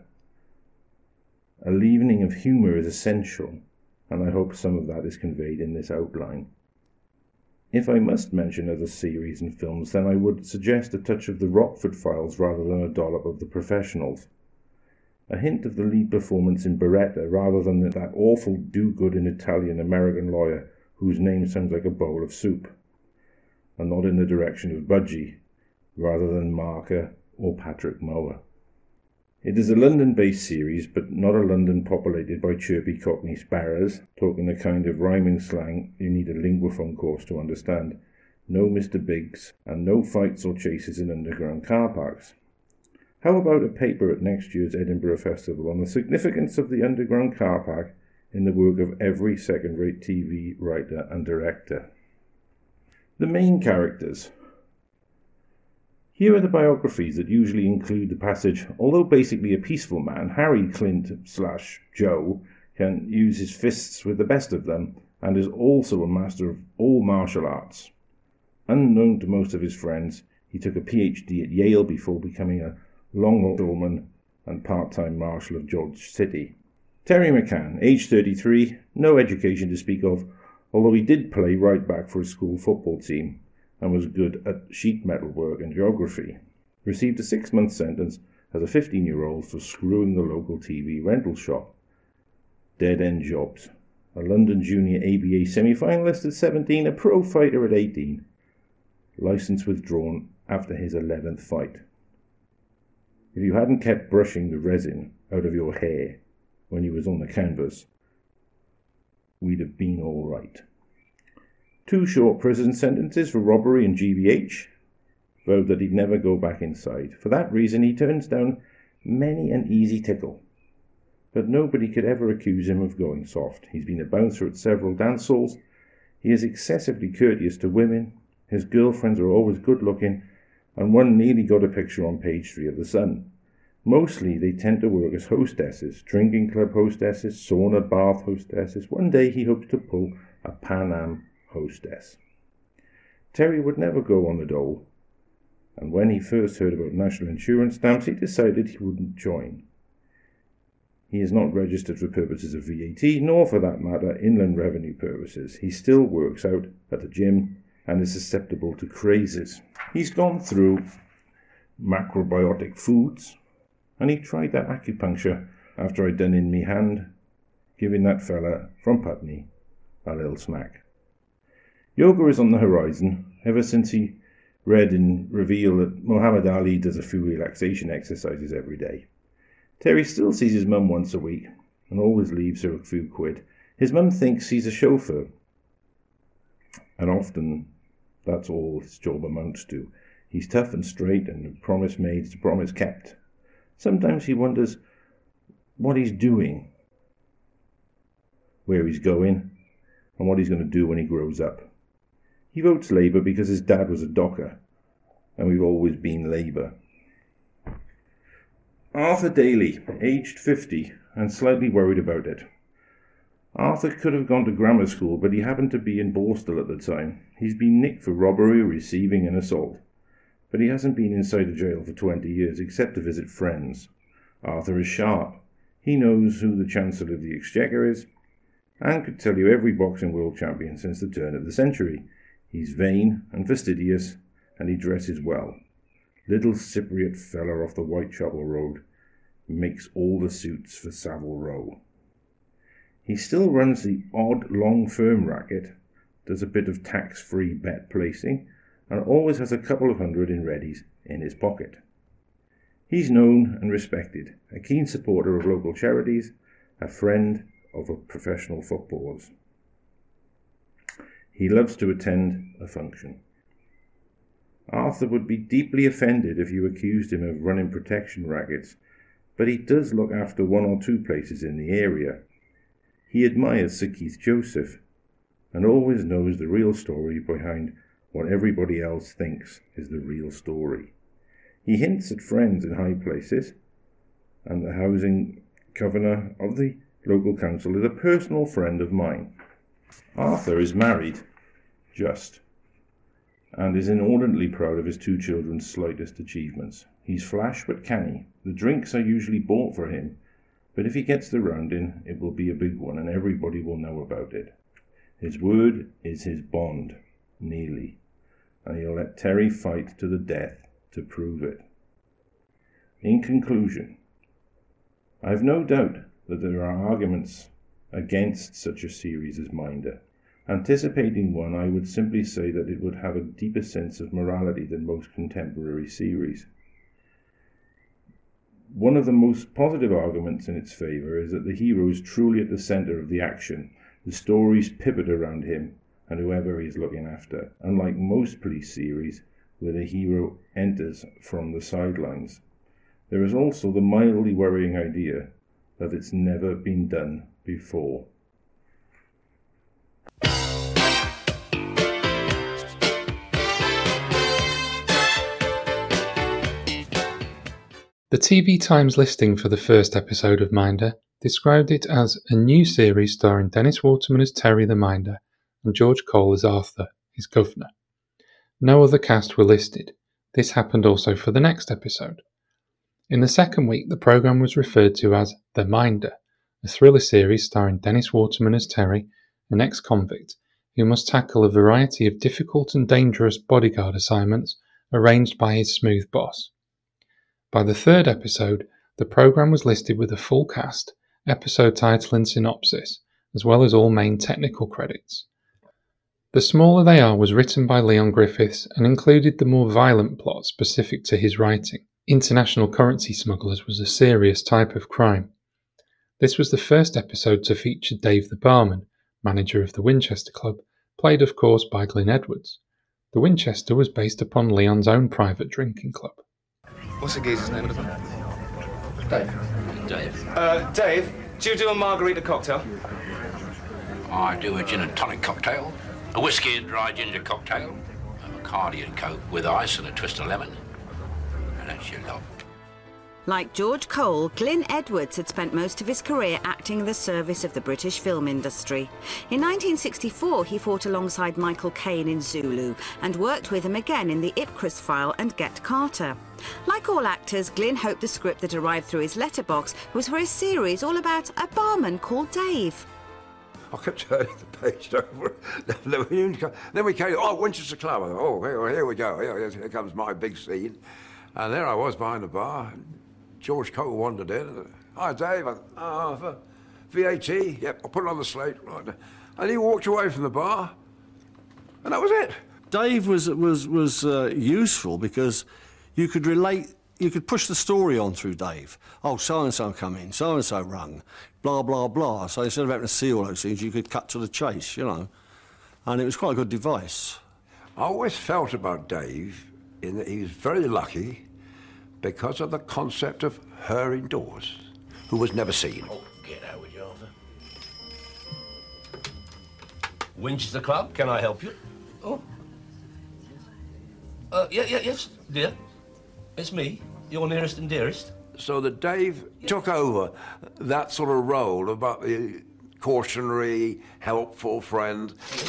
A leavening of humour is essential, and I hope some of that is conveyed in this outline. If I must mention other series and films, then I would suggest a touch of the Rockford Files rather than a dollop of The Professionals. A hint of the lead performance in Beretta rather than that awful do-good Italian-American lawyer whose name sounds like a bowl of soup. A nod in the direction of Budgie rather than Marker or Patrick Mower. It is a London-based series, but not a London populated by chirpy Cockney sparrows, talking the kind of rhyming slang you need a linguaphone course to understand. No Mr. Biggs, and no fights or chases in underground car parks. How about a paper at next year's Edinburgh Festival on the significance of the underground car park in the work of every second-rate TV writer and director? The main characters. Here are the biographies that usually include the passage, although basically a peaceful man, Harry Clint/Joe can use his fists with the best of them and is also a master of all martial arts. Unknown to most of his friends, he took a PhD at Yale before becoming a longshoreman and part-time marshal of George City. Terry McCann, age 33, no education to speak of, although he did play right back for his school football team and was good at sheet metal work and geography. Received a 6-month sentence as a 15-year-old for screwing the local TV rental shop. Dead-end jobs. A London Junior ABA semi-finalist at 17, a pro fighter at 18. Licence withdrawn after his 11th fight. If you hadn't kept brushing the resin out of your hair when you was on the canvas, we'd have been all right. 2 short prison sentences for robbery and GBH. Vowed that he'd never go back inside. For that reason he turns down many an easy tickle. But nobody could ever accuse him of going soft. He's been a bouncer at several dance halls. He is excessively courteous to women. His girlfriends are always good looking, and one nearly got a picture on page 3 of The Sun. Mostly they tend to work as hostesses, drinking club hostesses, sauna bath hostesses. One day he hopes to pull a Pan Am hostess. Terry would never go on the dole, and when he first heard about national insurance stamps, he decided he wouldn't join. He is not registered for purposes of VAT, nor for that matter inland revenue purposes. He still works out at the gym and is susceptible to crazes. He's gone through macrobiotic foods, and he tried that acupuncture after I'd done in me hand, giving that fella from Putney a little smack. Yoga is on the horizon ever since he read in Reveal that Muhammad Ali does a few relaxation exercises every day. Terry still sees his mum once a week and always leaves her a few quid. His mum thinks he's a chauffeur, and often that's all his job amounts to. He's tough and straight, and a promise made is a promise kept. Sometimes he wonders what he's doing, where he's going, and what he's going to do when he grows up. He votes Labour because his dad was a docker, and we've always been Labour. Arthur Daly, aged 50, and slightly worried about it. Arthur could have gone to grammar school, but he happened to be in Borstal at the time. He's been nicked for robbery, receiving, and assault. But he hasn't been inside a jail for 20 years, except to visit friends. Arthur is sharp. He knows who the Chancellor of the Exchequer is, and could tell you every boxing world champion since the turn of the century. He's vain and fastidious, and he dresses well. little Cypriot fella off the Whitechapel Road, makes all the suits for Savile Row. He still runs the odd long firm racket, does a bit of tax-free bet placing, and always has a couple of hundred in readies in his pocket. He's known and respected, a keen supporter of local charities, a friend of professional footballers. He loves to attend a function. Arthur would be deeply offended if you accused him of running protection rackets, but he does look after one or two places in the area. He admires Sir Keith Joseph, and always knows the real story behind what everybody else thinks is the real story. He hints at friends in high places, and the housing governor of the local council is a personal friend of mine. Arthur is married, just, and is inordinately proud of his two children's slightest achievements. He's flash but canny. The drinks are usually bought for him, but if he gets the round in, it will be a big one, and everybody will know about it. His word is his bond, nearly, and he'll let Terry fight to the death to prove it. In conclusion, I have no doubt that there are arguments against such a series as Minder. Anticipating one, I would simply say that it would have a deeper sense of morality than most contemporary series. One of the most positive arguments in its favour is that the hero is truly at the centre of the action. The stories pivot around him and whoever he's looking after, unlike most police series where the hero enters from the sidelines. There is also the mildly worrying idea that it's never been done before. The TV Times listing for the first episode of Minder described it as a new series starring Dennis Waterman as Terry the Minder and George Cole as Arthur, his governor. No other cast were listed. This happened also for the next episode. In the second week, the programme was referred to as The Minder, a thriller series starring Dennis Waterman as Terry, an ex-convict who must tackle a variety of difficult and dangerous bodyguard assignments arranged by his smooth boss. By the third episode, the programme was listed with a full cast, episode title and synopsis, as well as all main technical credits. The Smaller They Are was written by Leon Griffiths and included the more violent plot specific to his writing. International currency smugglers was a serious type of crime. This was the first episode to feature Dave the Barman, manager of the Winchester Club, played of course by Glyn Edwards. The Winchester was based upon Leon's own private drinking club. What's the geezer's name? Dave. Dave, do you do a margarita cocktail? I do a gin and tonic cocktail, a whiskey and dry ginger cocktail, a Bacardi and Coke with ice and a twist of lemon. And that's your lot. Like George Cole, Glyn Edwards had spent most of his career acting in the service of the British film industry. In 1964, he fought alongside Michael Caine in Zulu and worked with him again in The Ipcress File and Get Carter. Like all actors, Glyn hoped the script that arrived through his letterbox was for a series all about a barman called Dave. I kept turning the page over. Then we came, Winchester Club. Oh, here we go. Here comes my big scene. And there I was behind the bar. George Cole wandered in. Hi, Dave. For VAT. Yep, I'll put it on the slate. Right. And he walked away from the bar. And that was it. Dave was useful because you could relate, you could push the story on through Dave. Oh, so-and-so come in, so-and-so rung, blah, blah, blah. So instead of having to see all those things, you could cut to the chase, you know. And it was quite a good device. I always felt about Dave in that he was very lucky because of the concept of her indoors, who was never seen. Oh, get out with you, Arthur. Winchester Club, can I help you? Oh. Yes, dear. It's me, your nearest and dearest. So that Dave took over that sort of role about the cautionary, helpful friend.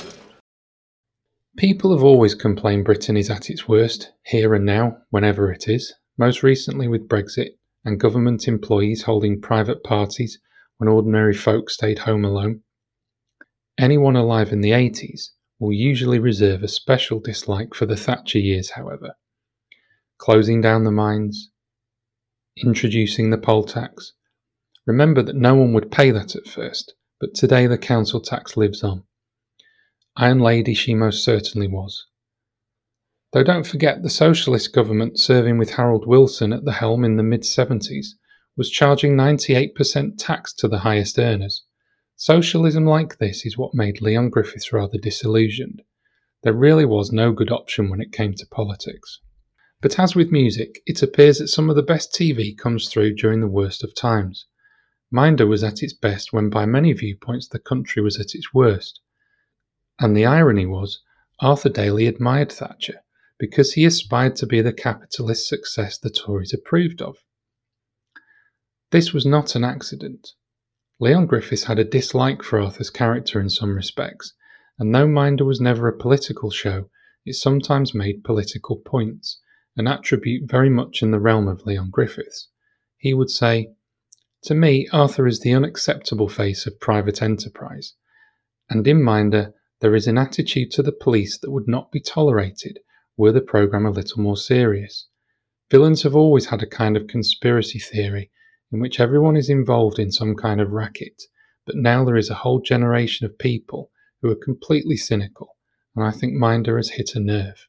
People have always complained Britain is at its worst, here and now, whenever it is, most recently with Brexit and government employees holding private parties when ordinary folk stayed home alone. Anyone alive in the 80s will usually reserve a special dislike for the Thatcher years, however. closing down the mines, introducing the poll tax. Remember that no one would pay that at first, but today the council tax lives on. Iron Lady she most certainly was. Though don't forget the socialist government serving with Harold Wilson at the helm in the mid-70s was charging 98% tax to the highest earners. Socialism like this is what made Leon Griffiths rather disillusioned. There really was no good option when it came to politics. But as with music, it appears that some of the best TV comes through during the worst of times. Minder was at its best when by many viewpoints the country was at its worst. And the irony was, Arthur Daley admired Thatcher because he aspired to be the capitalist success the Tories approved of. This was not an accident. Leon Griffiths had a dislike for Arthur's character in some respects, and though Minder was never a political show, it sometimes made political points, an attribute very much in the realm of Leon Griffiths. He would say, "To me, Arthur is the unacceptable face of private enterprise, and in Minder there is an attitude to the police that would not be tolerated were the programme a little more serious. Villains have always had a kind of conspiracy theory in which everyone is involved in some kind of racket, but now there is a whole generation of people who are completely cynical, and I think Minder has hit a nerve."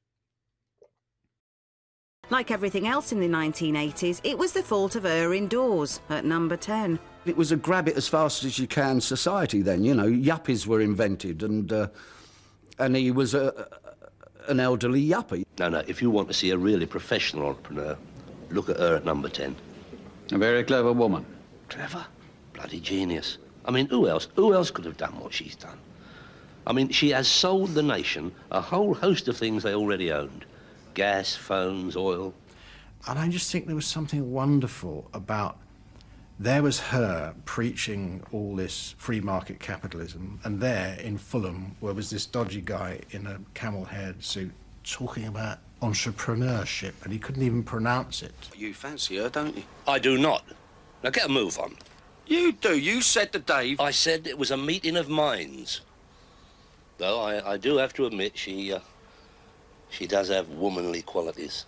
Like everything else in the 1980s, it was the fault of Erin Dawes at number 10. It was a grab it as fast as you can society then, you know. Yuppies were invented and he was an elderly yuppie. No, if you want to see a really professional entrepreneur, look at her at number 10. A very clever woman. Clever? Bloody genius. I mean, who else could have done what she's done? I mean, she has sold the nation a whole host of things they already owned. Gas, phones, oil. And I just think there was something wonderful about, there was her preaching all this free market capitalism, and there in Fulham, where was this dodgy guy in a camel-haired suit talking about entrepreneurship, and he couldn't even pronounce it. You fancy her, don't you? I do not. Now get a move on. You do. You said to Dave... I said it was a meeting of minds. Though I do have to admit she does have womanly qualities.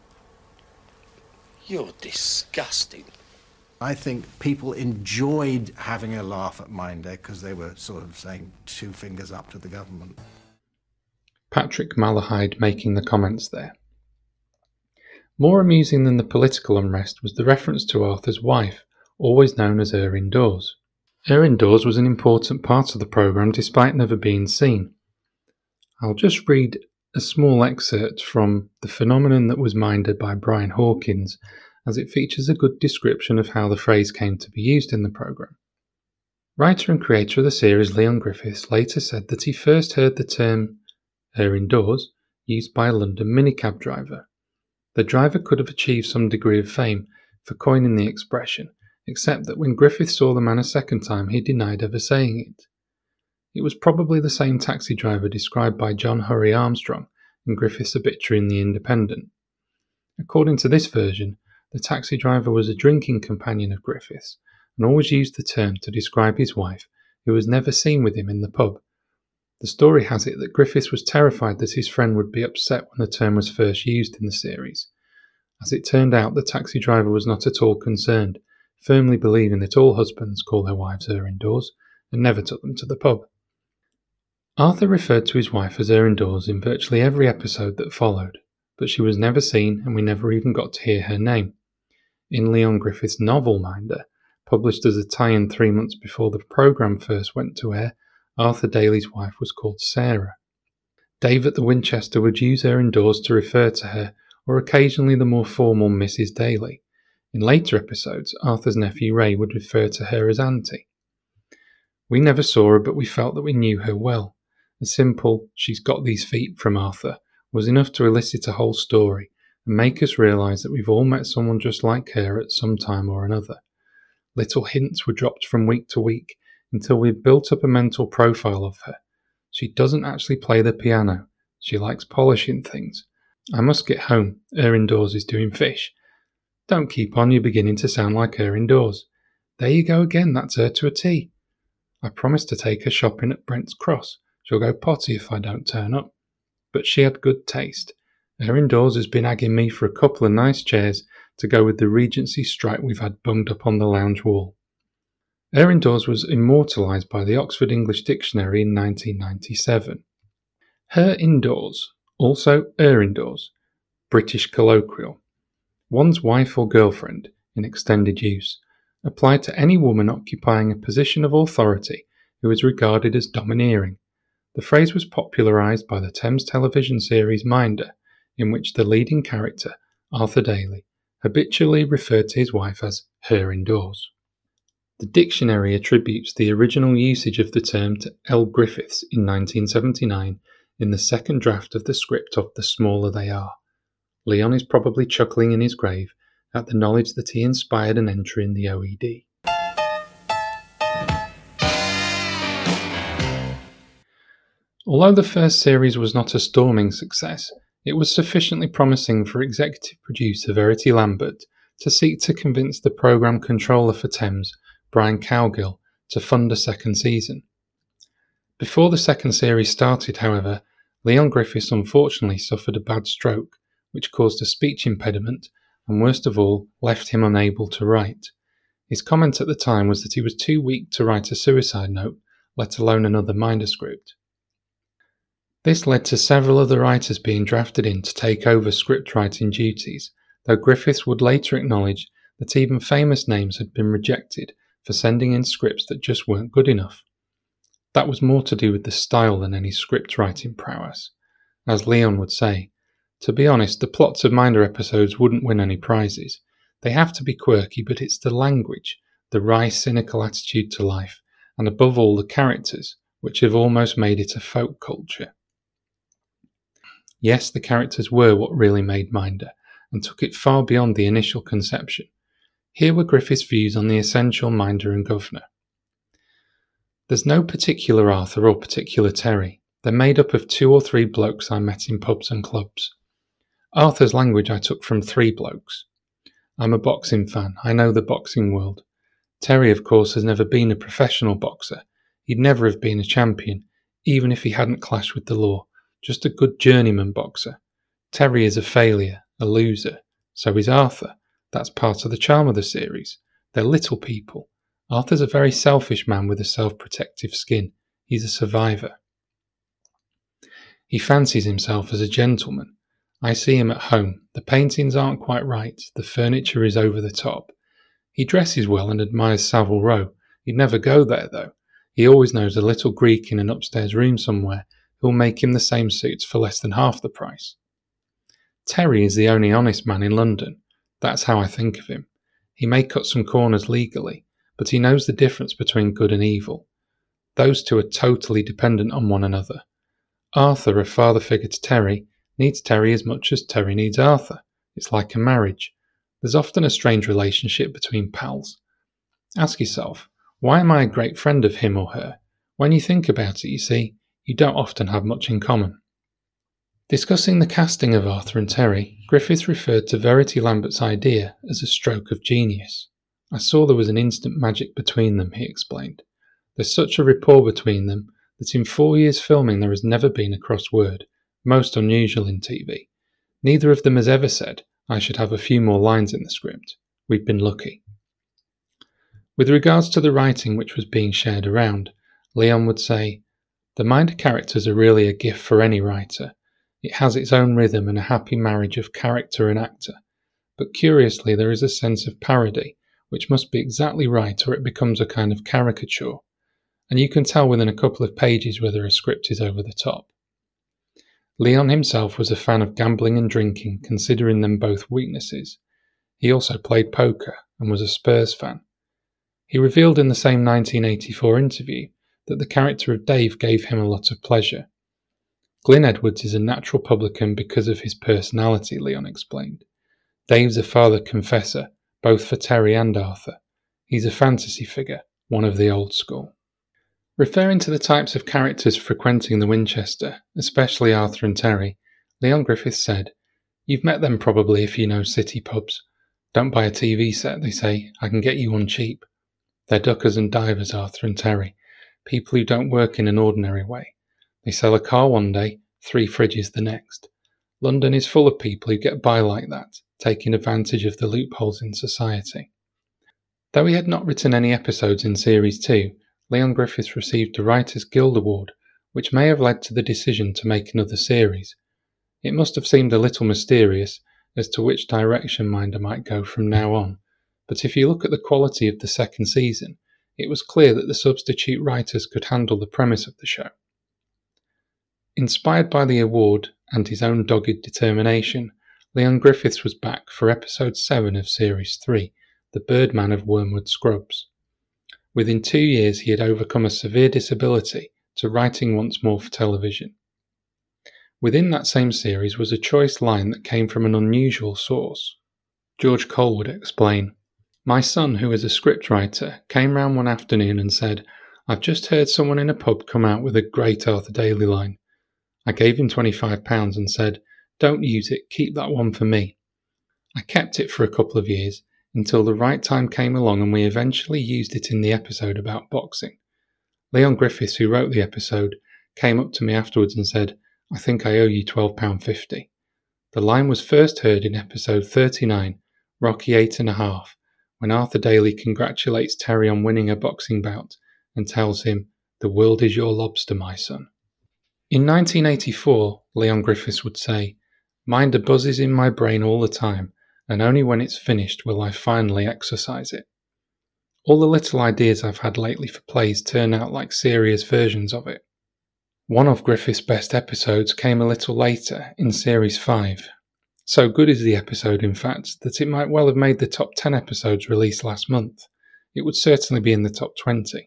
You're disgusting. I think people enjoyed having a laugh at Minder because they were sort of saying 2 fingers up to the government. Patrick Malahide making the comments there. More amusing than the political unrest was the reference to Arthur's wife, always known as Erin Dawes. Erin Dawes was an important part of the programme despite never being seen. I'll just read a small excerpt from The Phenomenon That Was Minder by Brian Hawkins, as it features a good description of how the phrase came to be used in the programme. Writer and creator of the series Leon Griffiths later said that he first heard the term Erin Dawes used by a London minicab driver. The driver could have achieved some degree of fame for coining the expression, except that when Griffiths saw the man a second time he denied ever saying it. It was probably the same taxi driver described by John Hurry Armstrong in Griffiths' obituary in The Independent. According to this version, the taxi driver was a drinking companion of Griffiths and always used the term to describe his wife, who was never seen with him in the pub. The story has it that Griffiths was terrified that his friend would be upset when the term was first used in the series. As it turned out, the taxi driver was not at all concerned, firmly believing that all husbands call their wives Erin Dawes and never took them to the pub. Arthur referred to his wife as Erin Dawes in virtually every episode that followed, but she was never seen and we never even got to hear her name. In Leon Griffiths' novel Minder, published as a tie-in 3 months before the programme first went to air, Arthur Daley's wife was called Sarah. Dave at the Winchester would use Erin Dawes to refer to her, or occasionally the more formal Mrs. Daley. In later episodes, Arthur's nephew Ray would refer to her as Auntie. We never saw her, but we felt that we knew her well. A simple, "she's got these feet" from Arthur was enough to elicit a whole story and make us realise that we've all met someone just like her at some time or another. Little hints were dropped from week to week until we'd built up a mental profile of her. She doesn't actually play the piano. She likes polishing things. I must get home. Erin Dawes is doing fish. Don't keep on, you're beginning to sound like Erin Dawes. There you go again, that's her to a T. I promised to take her shopping at Brent's Cross. She'll go potty if I don't turn up. But she had good taste. Erin Dawes has been agging me for a couple of nice chairs to go with the Regency stripe we've had bunged up on the lounge wall. Erin Dawes was immortalised by the Oxford English Dictionary in 1997. Her indoors, also indoors, British colloquial. One's wife or girlfriend, in extended use, applied to any woman occupying a position of authority who is regarded as domineering. The phrase was popularised by the Thames television series Minder, in which the leading character, Arthur Daly, habitually referred to his wife as her indoors. The dictionary attributes the original usage of the term to L. Griffiths in 1979 in the second draft of the script of The Smaller They Are. Leon is probably chuckling in his grave at the knowledge that he inspired an entry in the OED. Although the first series was not a storming success, it was sufficiently promising for executive producer Verity Lambert to seek to convince the programme controller for Thames, Brian Cowgill, to fund a second season. Before the second series started, however, Leon Griffiths unfortunately suffered a bad stroke, which caused a speech impediment and, worst of all, left him unable to write. His comment at the time was that he was too weak to write a suicide note, let alone another Minder script. This led to several other writers being drafted in to take over script writing duties, though Griffiths would later acknowledge that even famous names had been rejected for sending in scripts that just weren't good enough. That was more to do with the style than any script writing prowess. As Leon would say, to be honest, the plots of Minder episodes wouldn't win any prizes. They have to be quirky, but it's the language, the wry, cynical attitude to life, and above all the characters, which have almost made it a folk culture. Yes, the characters were what really made Minder, and took it far beyond the initial conception. Here were Griffiths' views on the essential Minder and Governor. There's no particular Arthur or particular Terry. They're made up of 2 or 3 blokes I met in pubs and clubs. Arthur's language I took from 3 blokes. I'm a boxing fan. I know the boxing world. Terry, of course, has never been a professional boxer. He'd never have been a champion, even if he hadn't clashed with the law. Just a good journeyman boxer. Terry is a failure, a loser. So is Arthur. That's part of the charm of the series. They're little people. Arthur's a very selfish man with a self-protective skin. He's a survivor. He fancies himself as a gentleman. I see him at home. The paintings aren't quite right. The furniture is over the top. He dresses well and admires Savile Row. He'd never go there, though. He always knows a little Greek in an upstairs room somewhere who'll make him the same suits for less than half the price. Terry is the only honest man in London. That's how I think of him. He may cut some corners legally, but he knows the difference between good and evil. Those two are totally dependent on one another. Arthur, a father figure to Terry, needs Terry as much as Terry needs Arthur. It's like a marriage. There's often a strange relationship between pals. Ask yourself, why am I a great friend of him or her? When you think about it, you see, you don't often have much in common. Discussing the casting of Arthur and Terry, Griffiths referred to Verity Lambert's idea as a stroke of genius. I saw there was an instant magic between them, he explained. There's such a rapport between them that in 4 years filming there has never been a cross word, most unusual in TV. Neither of them has ever said, I should have a few more lines in the script. We've been lucky. With regards to the writing which was being shared around, Leon would say, the Minder characters are really a gift for any writer. It has its own rhythm and a happy marriage of character and actor. But curiously, there is a sense of parody, which must be exactly right or it becomes a kind of caricature. And you can tell within a couple of pages whether a script is over the top. Leon himself was a fan of gambling and drinking, considering them both weaknesses. He also played poker and was a Spurs fan. He revealed in the same 1984 interview that the character of Dave gave him a lot of pleasure. Glyn Edwards is a natural publican because of his personality, Leon explained. Dave's a father confessor, both for Terry and Arthur. He's a fantasy figure, one of the old school. Referring to the types of characters frequenting the Winchester, especially Arthur and Terry, Leon Griffiths said, You've met them probably if you know city pubs. Don't buy a TV set, they say. I can get you one cheap. They're duckers and divers, Arthur and Terry. People who don't work in an ordinary way. They sell a car one day, 3 fridges the next. London is full of people who get by like that, taking advantage of the loopholes in society. Though he had not written any episodes in Series 2, Leon Griffiths received a Writers' Guild Award, which may have led to the decision to make another series. It must have seemed a little mysterious as to which direction Minder might go from now on, but if you look at the quality of the second season, it was clear that the substitute writers could handle the premise of the show. Inspired by the award and his own dogged determination, Leon Griffiths was back for episode 7 of Series 3, The Birdman of Wormwood Scrubs. Within 2 years he had overcome a severe disability to writing once more for television. Within that same series was a choice line that came from an unusual source. George Cole would explain, "My son, who is a scriptwriter, came round one afternoon and said, 'I've just heard someone in a pub come out with a great Arthur Daly line.' I gave him £25 and said, 'Don't use it, keep that one for me.' I kept it for a couple of years, until the right time came along and we eventually used it in the episode about boxing. Leon Griffiths, who wrote the episode, came up to me afterwards and said, 'I think I owe you £12.50. The line was first heard in episode 39, Rocky 8½, when Arthur Daly congratulates Terry on winning a boxing bout and tells him, 'The world is your lobster, my son.'" In 1984, Leon Griffiths would say, "Minder buzzes in my brain all the time, and only when it's finished will I finally exercise it. All the little ideas I've had lately for plays turn out like serious versions of it." One of Griffiths' best episodes came a little later, in Series 5. So good is the episode, in fact, that it might well have made the top 10 episodes released last month. It would certainly be in the top 20.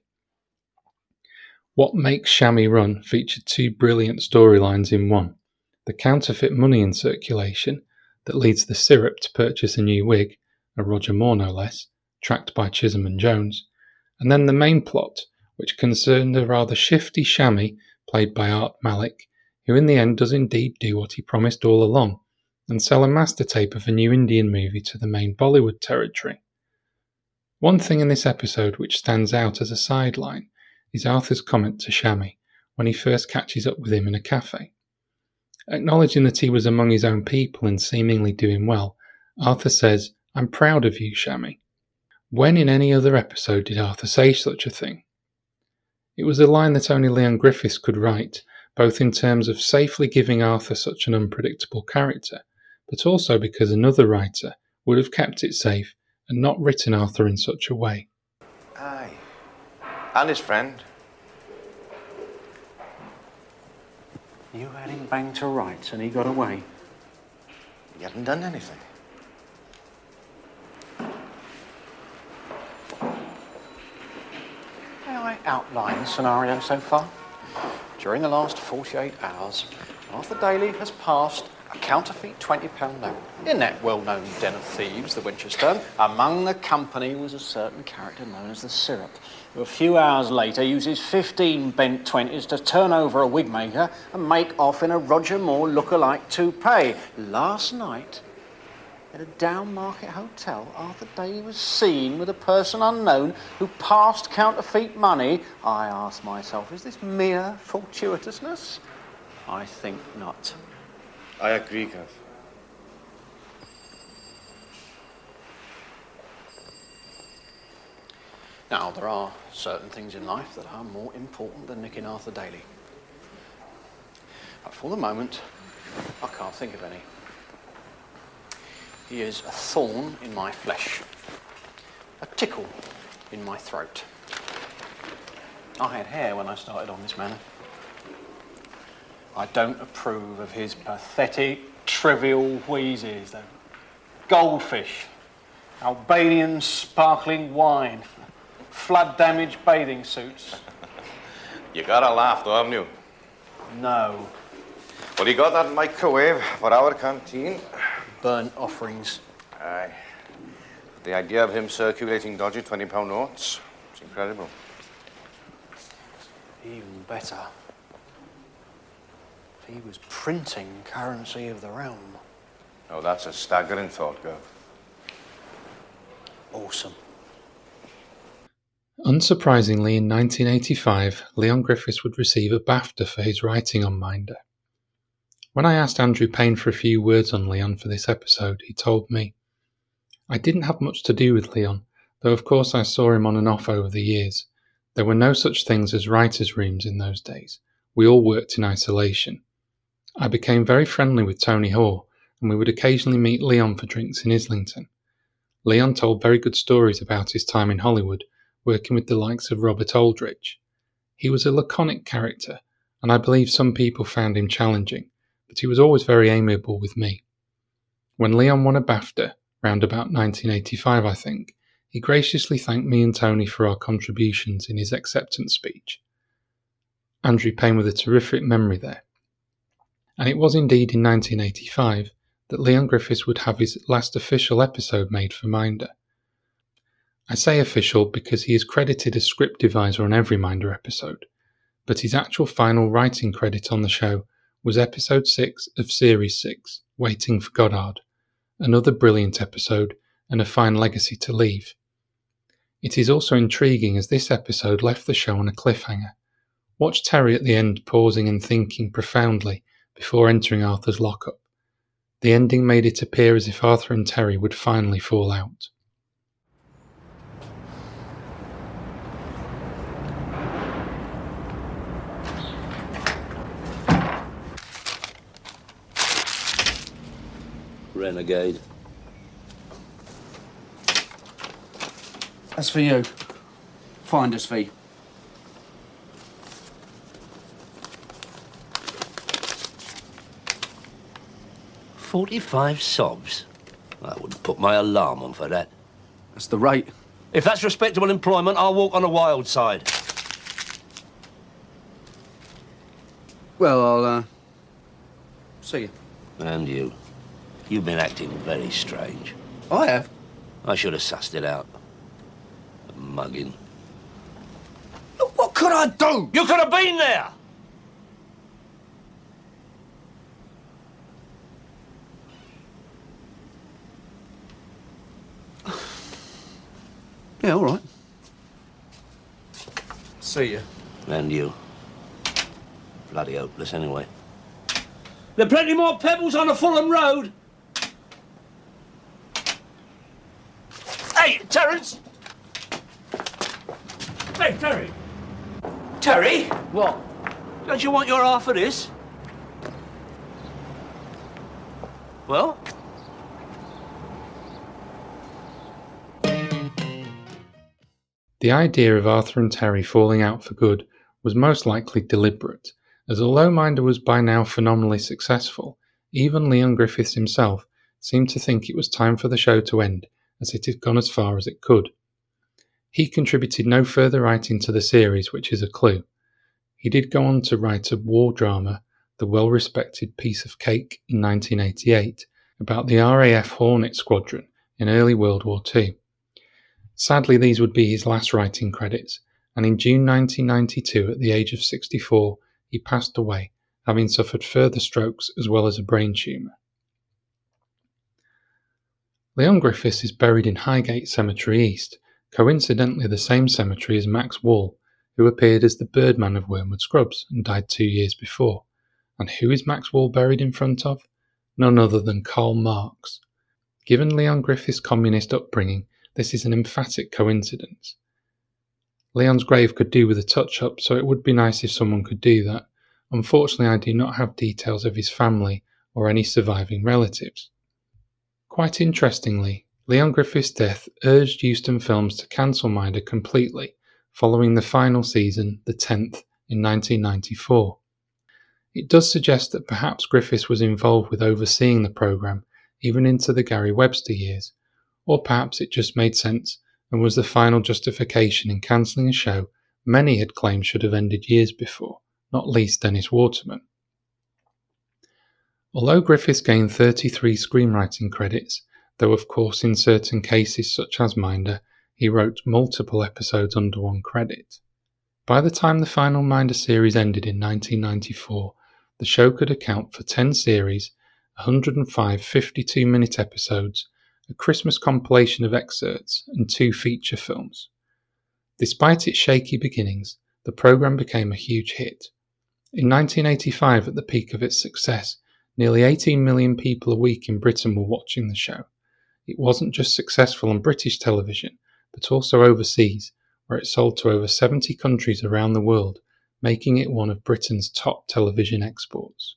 What Makes Shammy Run featured 2 brilliant storylines in one: the counterfeit money in circulation that leads the Syrup to purchase a new wig, a Roger Moore no less, tracked by Chisholm and Jones, and then the main plot, which concerned a rather shifty Shammy, played by Art Malik, who in the end does indeed do what he promised all along, and sell a master tape of a new Indian movie to the main Bollywood territory. One thing in this episode which stands out as a sideline is Arthur's comment to Shammy when he first catches up with him in a cafe. Acknowledging that he was among his own people and seemingly doing well, Arthur says, "I'm proud of you, Shammy." When in any other episode did Arthur say such a thing? It was a line that only Leon Griffiths could write, both in terms of safely giving Arthur such an unpredictable character, but also because another writer would have kept it safe and not written Arthur in such a way. Aye. And his friend. You had him banged to rights and he got away. He hadn't done anything. May I outline the scenario so far? During the last 48 hours, Arthur Daly has passed a counterfeit £20 note in that well-known den of thieves, the Winchester. Among the company was a certain character known as the Syrup, who a few hours later uses 15 bent 20s to turn over a wig maker and make off in a Roger Moore look-alike toupee. Last night, at a down-market hotel, Arthur Daly was seen with a person unknown who passed counterfeit money. I asked myself, is this mere fortuitousness? I think not. I agree, Gav. Now, there are certain things in life that are more important than nicking Arthur Daly. But for the moment, I can't think of any. He is a thorn in my flesh, a tickle in my throat. I had hair when I started on this manor. I don't approve of his pathetic, trivial wheezes, though. Goldfish, Albanian sparkling wine, flood-damaged bathing suits. You got a laugh, though, haven't you? No. Well, you got that microwave for our canteen. Burnt offerings. Aye. The idea of him circulating dodgy £20 notes, it's incredible. Even better. He was printing currency of the realm. Oh, that's a staggering thought, Gov. Awesome. Unsurprisingly, in 1985, Leon Griffiths would receive a BAFTA for his writing on Minder. When I asked Andrew Payne for a few words on Leon for this episode, he told me, "I didn't have much to do with Leon, though of course I saw him on and off over the years. There were no such things as writers' rooms in those days. We all worked in isolation. I became very friendly with Tony Hoare, and we would occasionally meet Leon for drinks in Islington. Leon told very good stories about his time in Hollywood, working with the likes of Robert Aldrich. He was a laconic character, and I believe some people found him challenging, but he was always very amiable with me. When Leon won a BAFTA, round about 1985 I think, he graciously thanked me and Tony for our contributions in his acceptance speech." Andrew Payne with a terrific memory there. And it was indeed in 1985 that Leon Griffiths would have his last official episode made for Minder. I say official because he is credited as script deviser on every Minder episode, but his actual final writing credit on the show was episode 6 of series 6, Waiting for Godard, another brilliant episode and a fine legacy to leave. It is also intriguing as this episode left the show on a cliffhanger. Watch Terry at the end pausing and thinking profoundly before entering Arthur's lockup. The ending made it appear as if Arthur and Terry would finally fall out. Renegade. That's for you. Finder's fee. $45 sobs? I wouldn't put my alarm on for that. That's the rate. If that's respectable employment, I'll walk on the wild side. Well, I'll, see you. And you. You've been acting very strange. I have? I should have sussed it out. Mugging. Look, what could I do? You could have been there! Yeah, all right. See you. And you. Bloody hopeless, anyway. There are plenty more pebbles on the Fulham Road. Hey, Terence! Hey, Terry! Terry? What? Don't you want your half of this? Well? The idea of Arthur and Terry falling out for good was most likely deliberate, as although Minder was by now phenomenally successful, even Leon Griffiths himself seemed to think it was time for the show to end, as it had gone as far as it could. He contributed no further writing to the series, which is a clue. He did go on to write a war drama, The Well-Respected Piece of Cake, in 1988, about the RAF Hornet Squadron in early World War II. Sadly, these would be his last writing credits, and in June 1992, at the age of 64, he passed away, having suffered further strokes as well as a brain tumour. Leon Griffiths is buried in Highgate Cemetery East, coincidentally the same cemetery as Max Wall, who appeared as the Birdman of Wormwood Scrubs and died 2 years before. And who is Max Wall buried in front of? None other than Karl Marx. Given Leon Griffiths' communist upbringing, this is an emphatic coincidence. Leon's grave could do with a touch-up, so it would be nice if someone could do that. Unfortunately, I do not have details of his family or any surviving relatives. Quite interestingly, Leon Griffiths' death urged Euston Films to cancel Minder completely, following the final season, the 10th, in 1994. It does suggest that perhaps Griffiths was involved with overseeing the programme even into the Gary Webster years, or perhaps it just made sense and was the final justification in cancelling a show many had claimed should have ended years before, not least Dennis Waterman. Although Griffiths gained 33 screenwriting credits, though of course in certain cases such as Minder, he wrote multiple episodes under one credit. By the time the final Minder series ended in 1994, the show could account for 10 series, 105 52-minute episodes, a Christmas compilation of excerpts, and 2 feature films. Despite its shaky beginnings, the programme became a huge hit. In 1985, at the peak of its success, Nearly 18 million people a week in Britain were watching the show. It wasn't just successful on British television, but also overseas, where it sold to over 70 countries around the world, making it one of Britain's top television exports.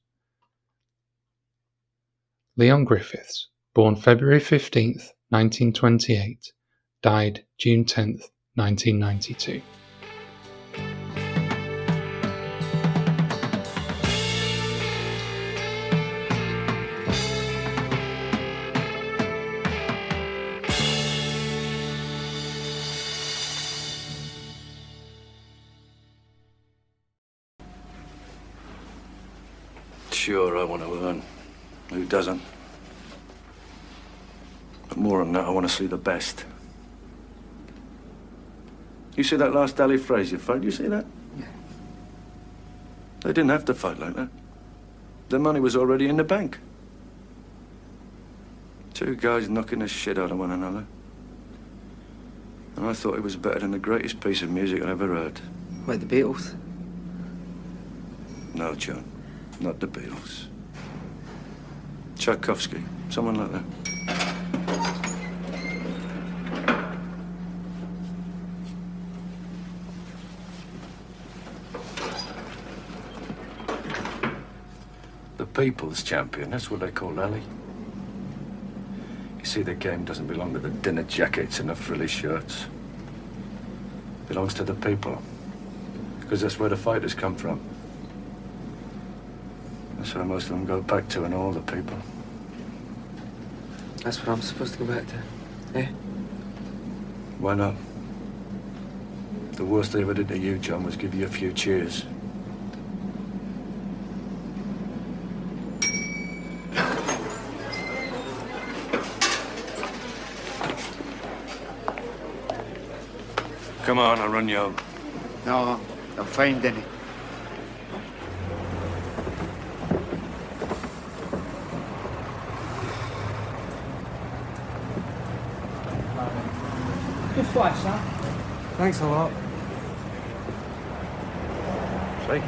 Leon Griffiths, born February 15th, 1928, died June 10th, 1992. Sure, I want to earn. Who doesn't? But more than that, I want to see the best. You see that last Ali Frazier fight? You see that? Yeah. They didn't have to fight like that. The money was already in the bank. Two guys knocking the shit out of one another. And I thought it was better than the greatest piece of music I ever heard. Wait, the Beatles? No, John. Not the Beatles. Tchaikovsky, someone like that. The People's Champion, that's what they call Ali. You see, the game doesn't belong to the dinner jackets and the frilly shirts. It belongs to the people. Because that's where the fighters come from. That's where most of them go back to, and all the people. That's what I'm supposed to go back to, eh? Why not? The worst they ever did to you, John, was give you a few cheers. Come on, I'll run you home. No, I'm fine, Denny. Good fight, son. Thanks a lot. See?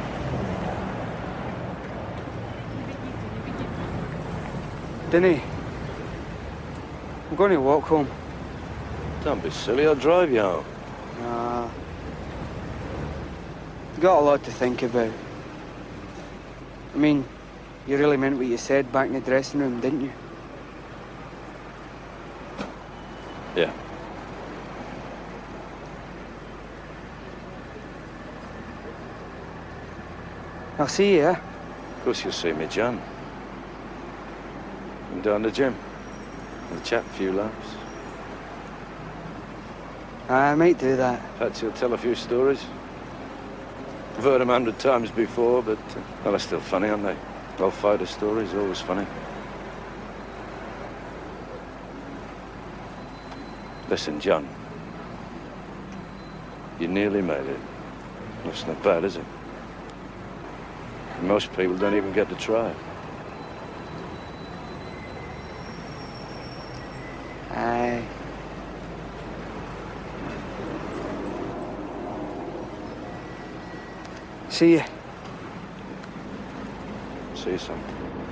Denny, I'm going to walk home. Don't be silly, I'll drive you home. Nah. You've got a lot to think about. I mean, you really meant what you said back in the dressing room, didn't you? Yeah. I'll see you, yeah? Of course you'll see me, John. I'm down the gym. We'll chat a few laughs. I might do that. Perhaps you'll tell a few stories. I've heard them 100 times before, but well, they're still funny, aren't they? Old fighter stories, always funny. Listen, John. You nearly made it. That's not bad, is it? Most people don't even get to try. Aye. See you. See you soon.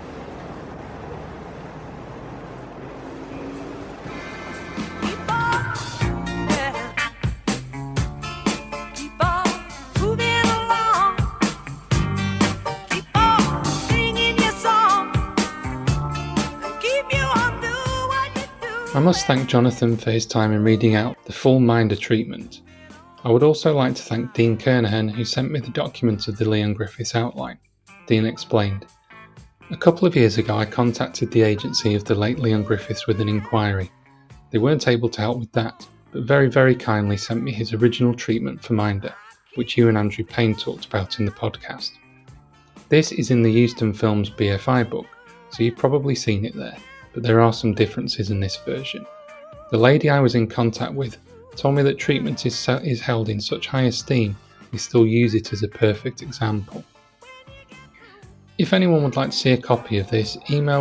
I must thank Jonathan for his time in reading out the full Minder treatment. I would also like to thank Dean Kernahan, who sent me the documents of the Leon Griffiths outline. Dean explained, "A couple of years ago I contacted the agency of the late Leon Griffiths with an inquiry. They weren't able to help with that, but very, very kindly sent me his original treatment for Minder, which you and Andrew Payne talked about in the podcast. This is in the Euston Films BFI book, so you've probably seen it there, but there are some differences in this version. The lady I was in contact with told me that treatment is held in such high esteem we still use it as a perfect example. If anyone would like to see a copy of this, email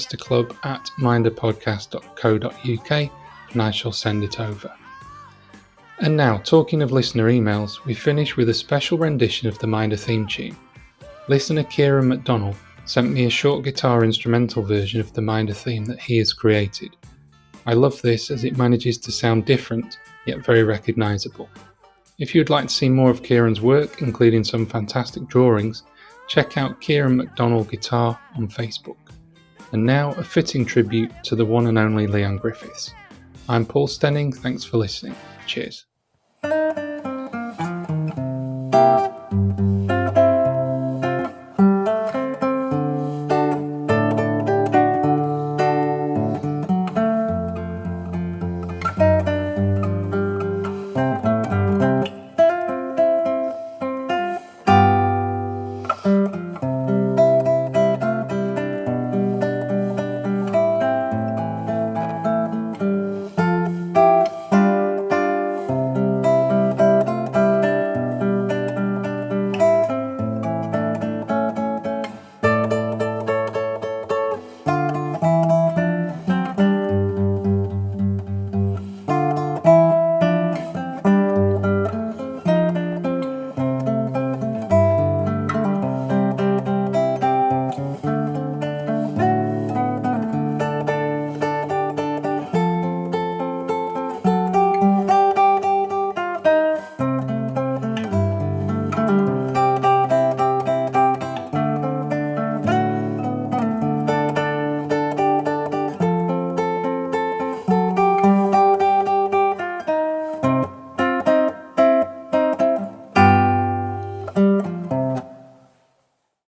winchesterclub@minderpodcast.co.uk and I shall send it over." And now, talking of listener emails, we finish with a special rendition of the Minder theme tune. Listener Kieran McDonald sent me a short guitar instrumental version of the Minder theme that he has created. I love this as it manages to sound different, yet very recognisable. If you would like to see more of Kieran's work, including some fantastic drawings, check out Kieran McDonald Guitar on Facebook. And now a fitting tribute to the one and only Leon Griffiths. I'm Paul Stenning, thanks for listening. Cheers.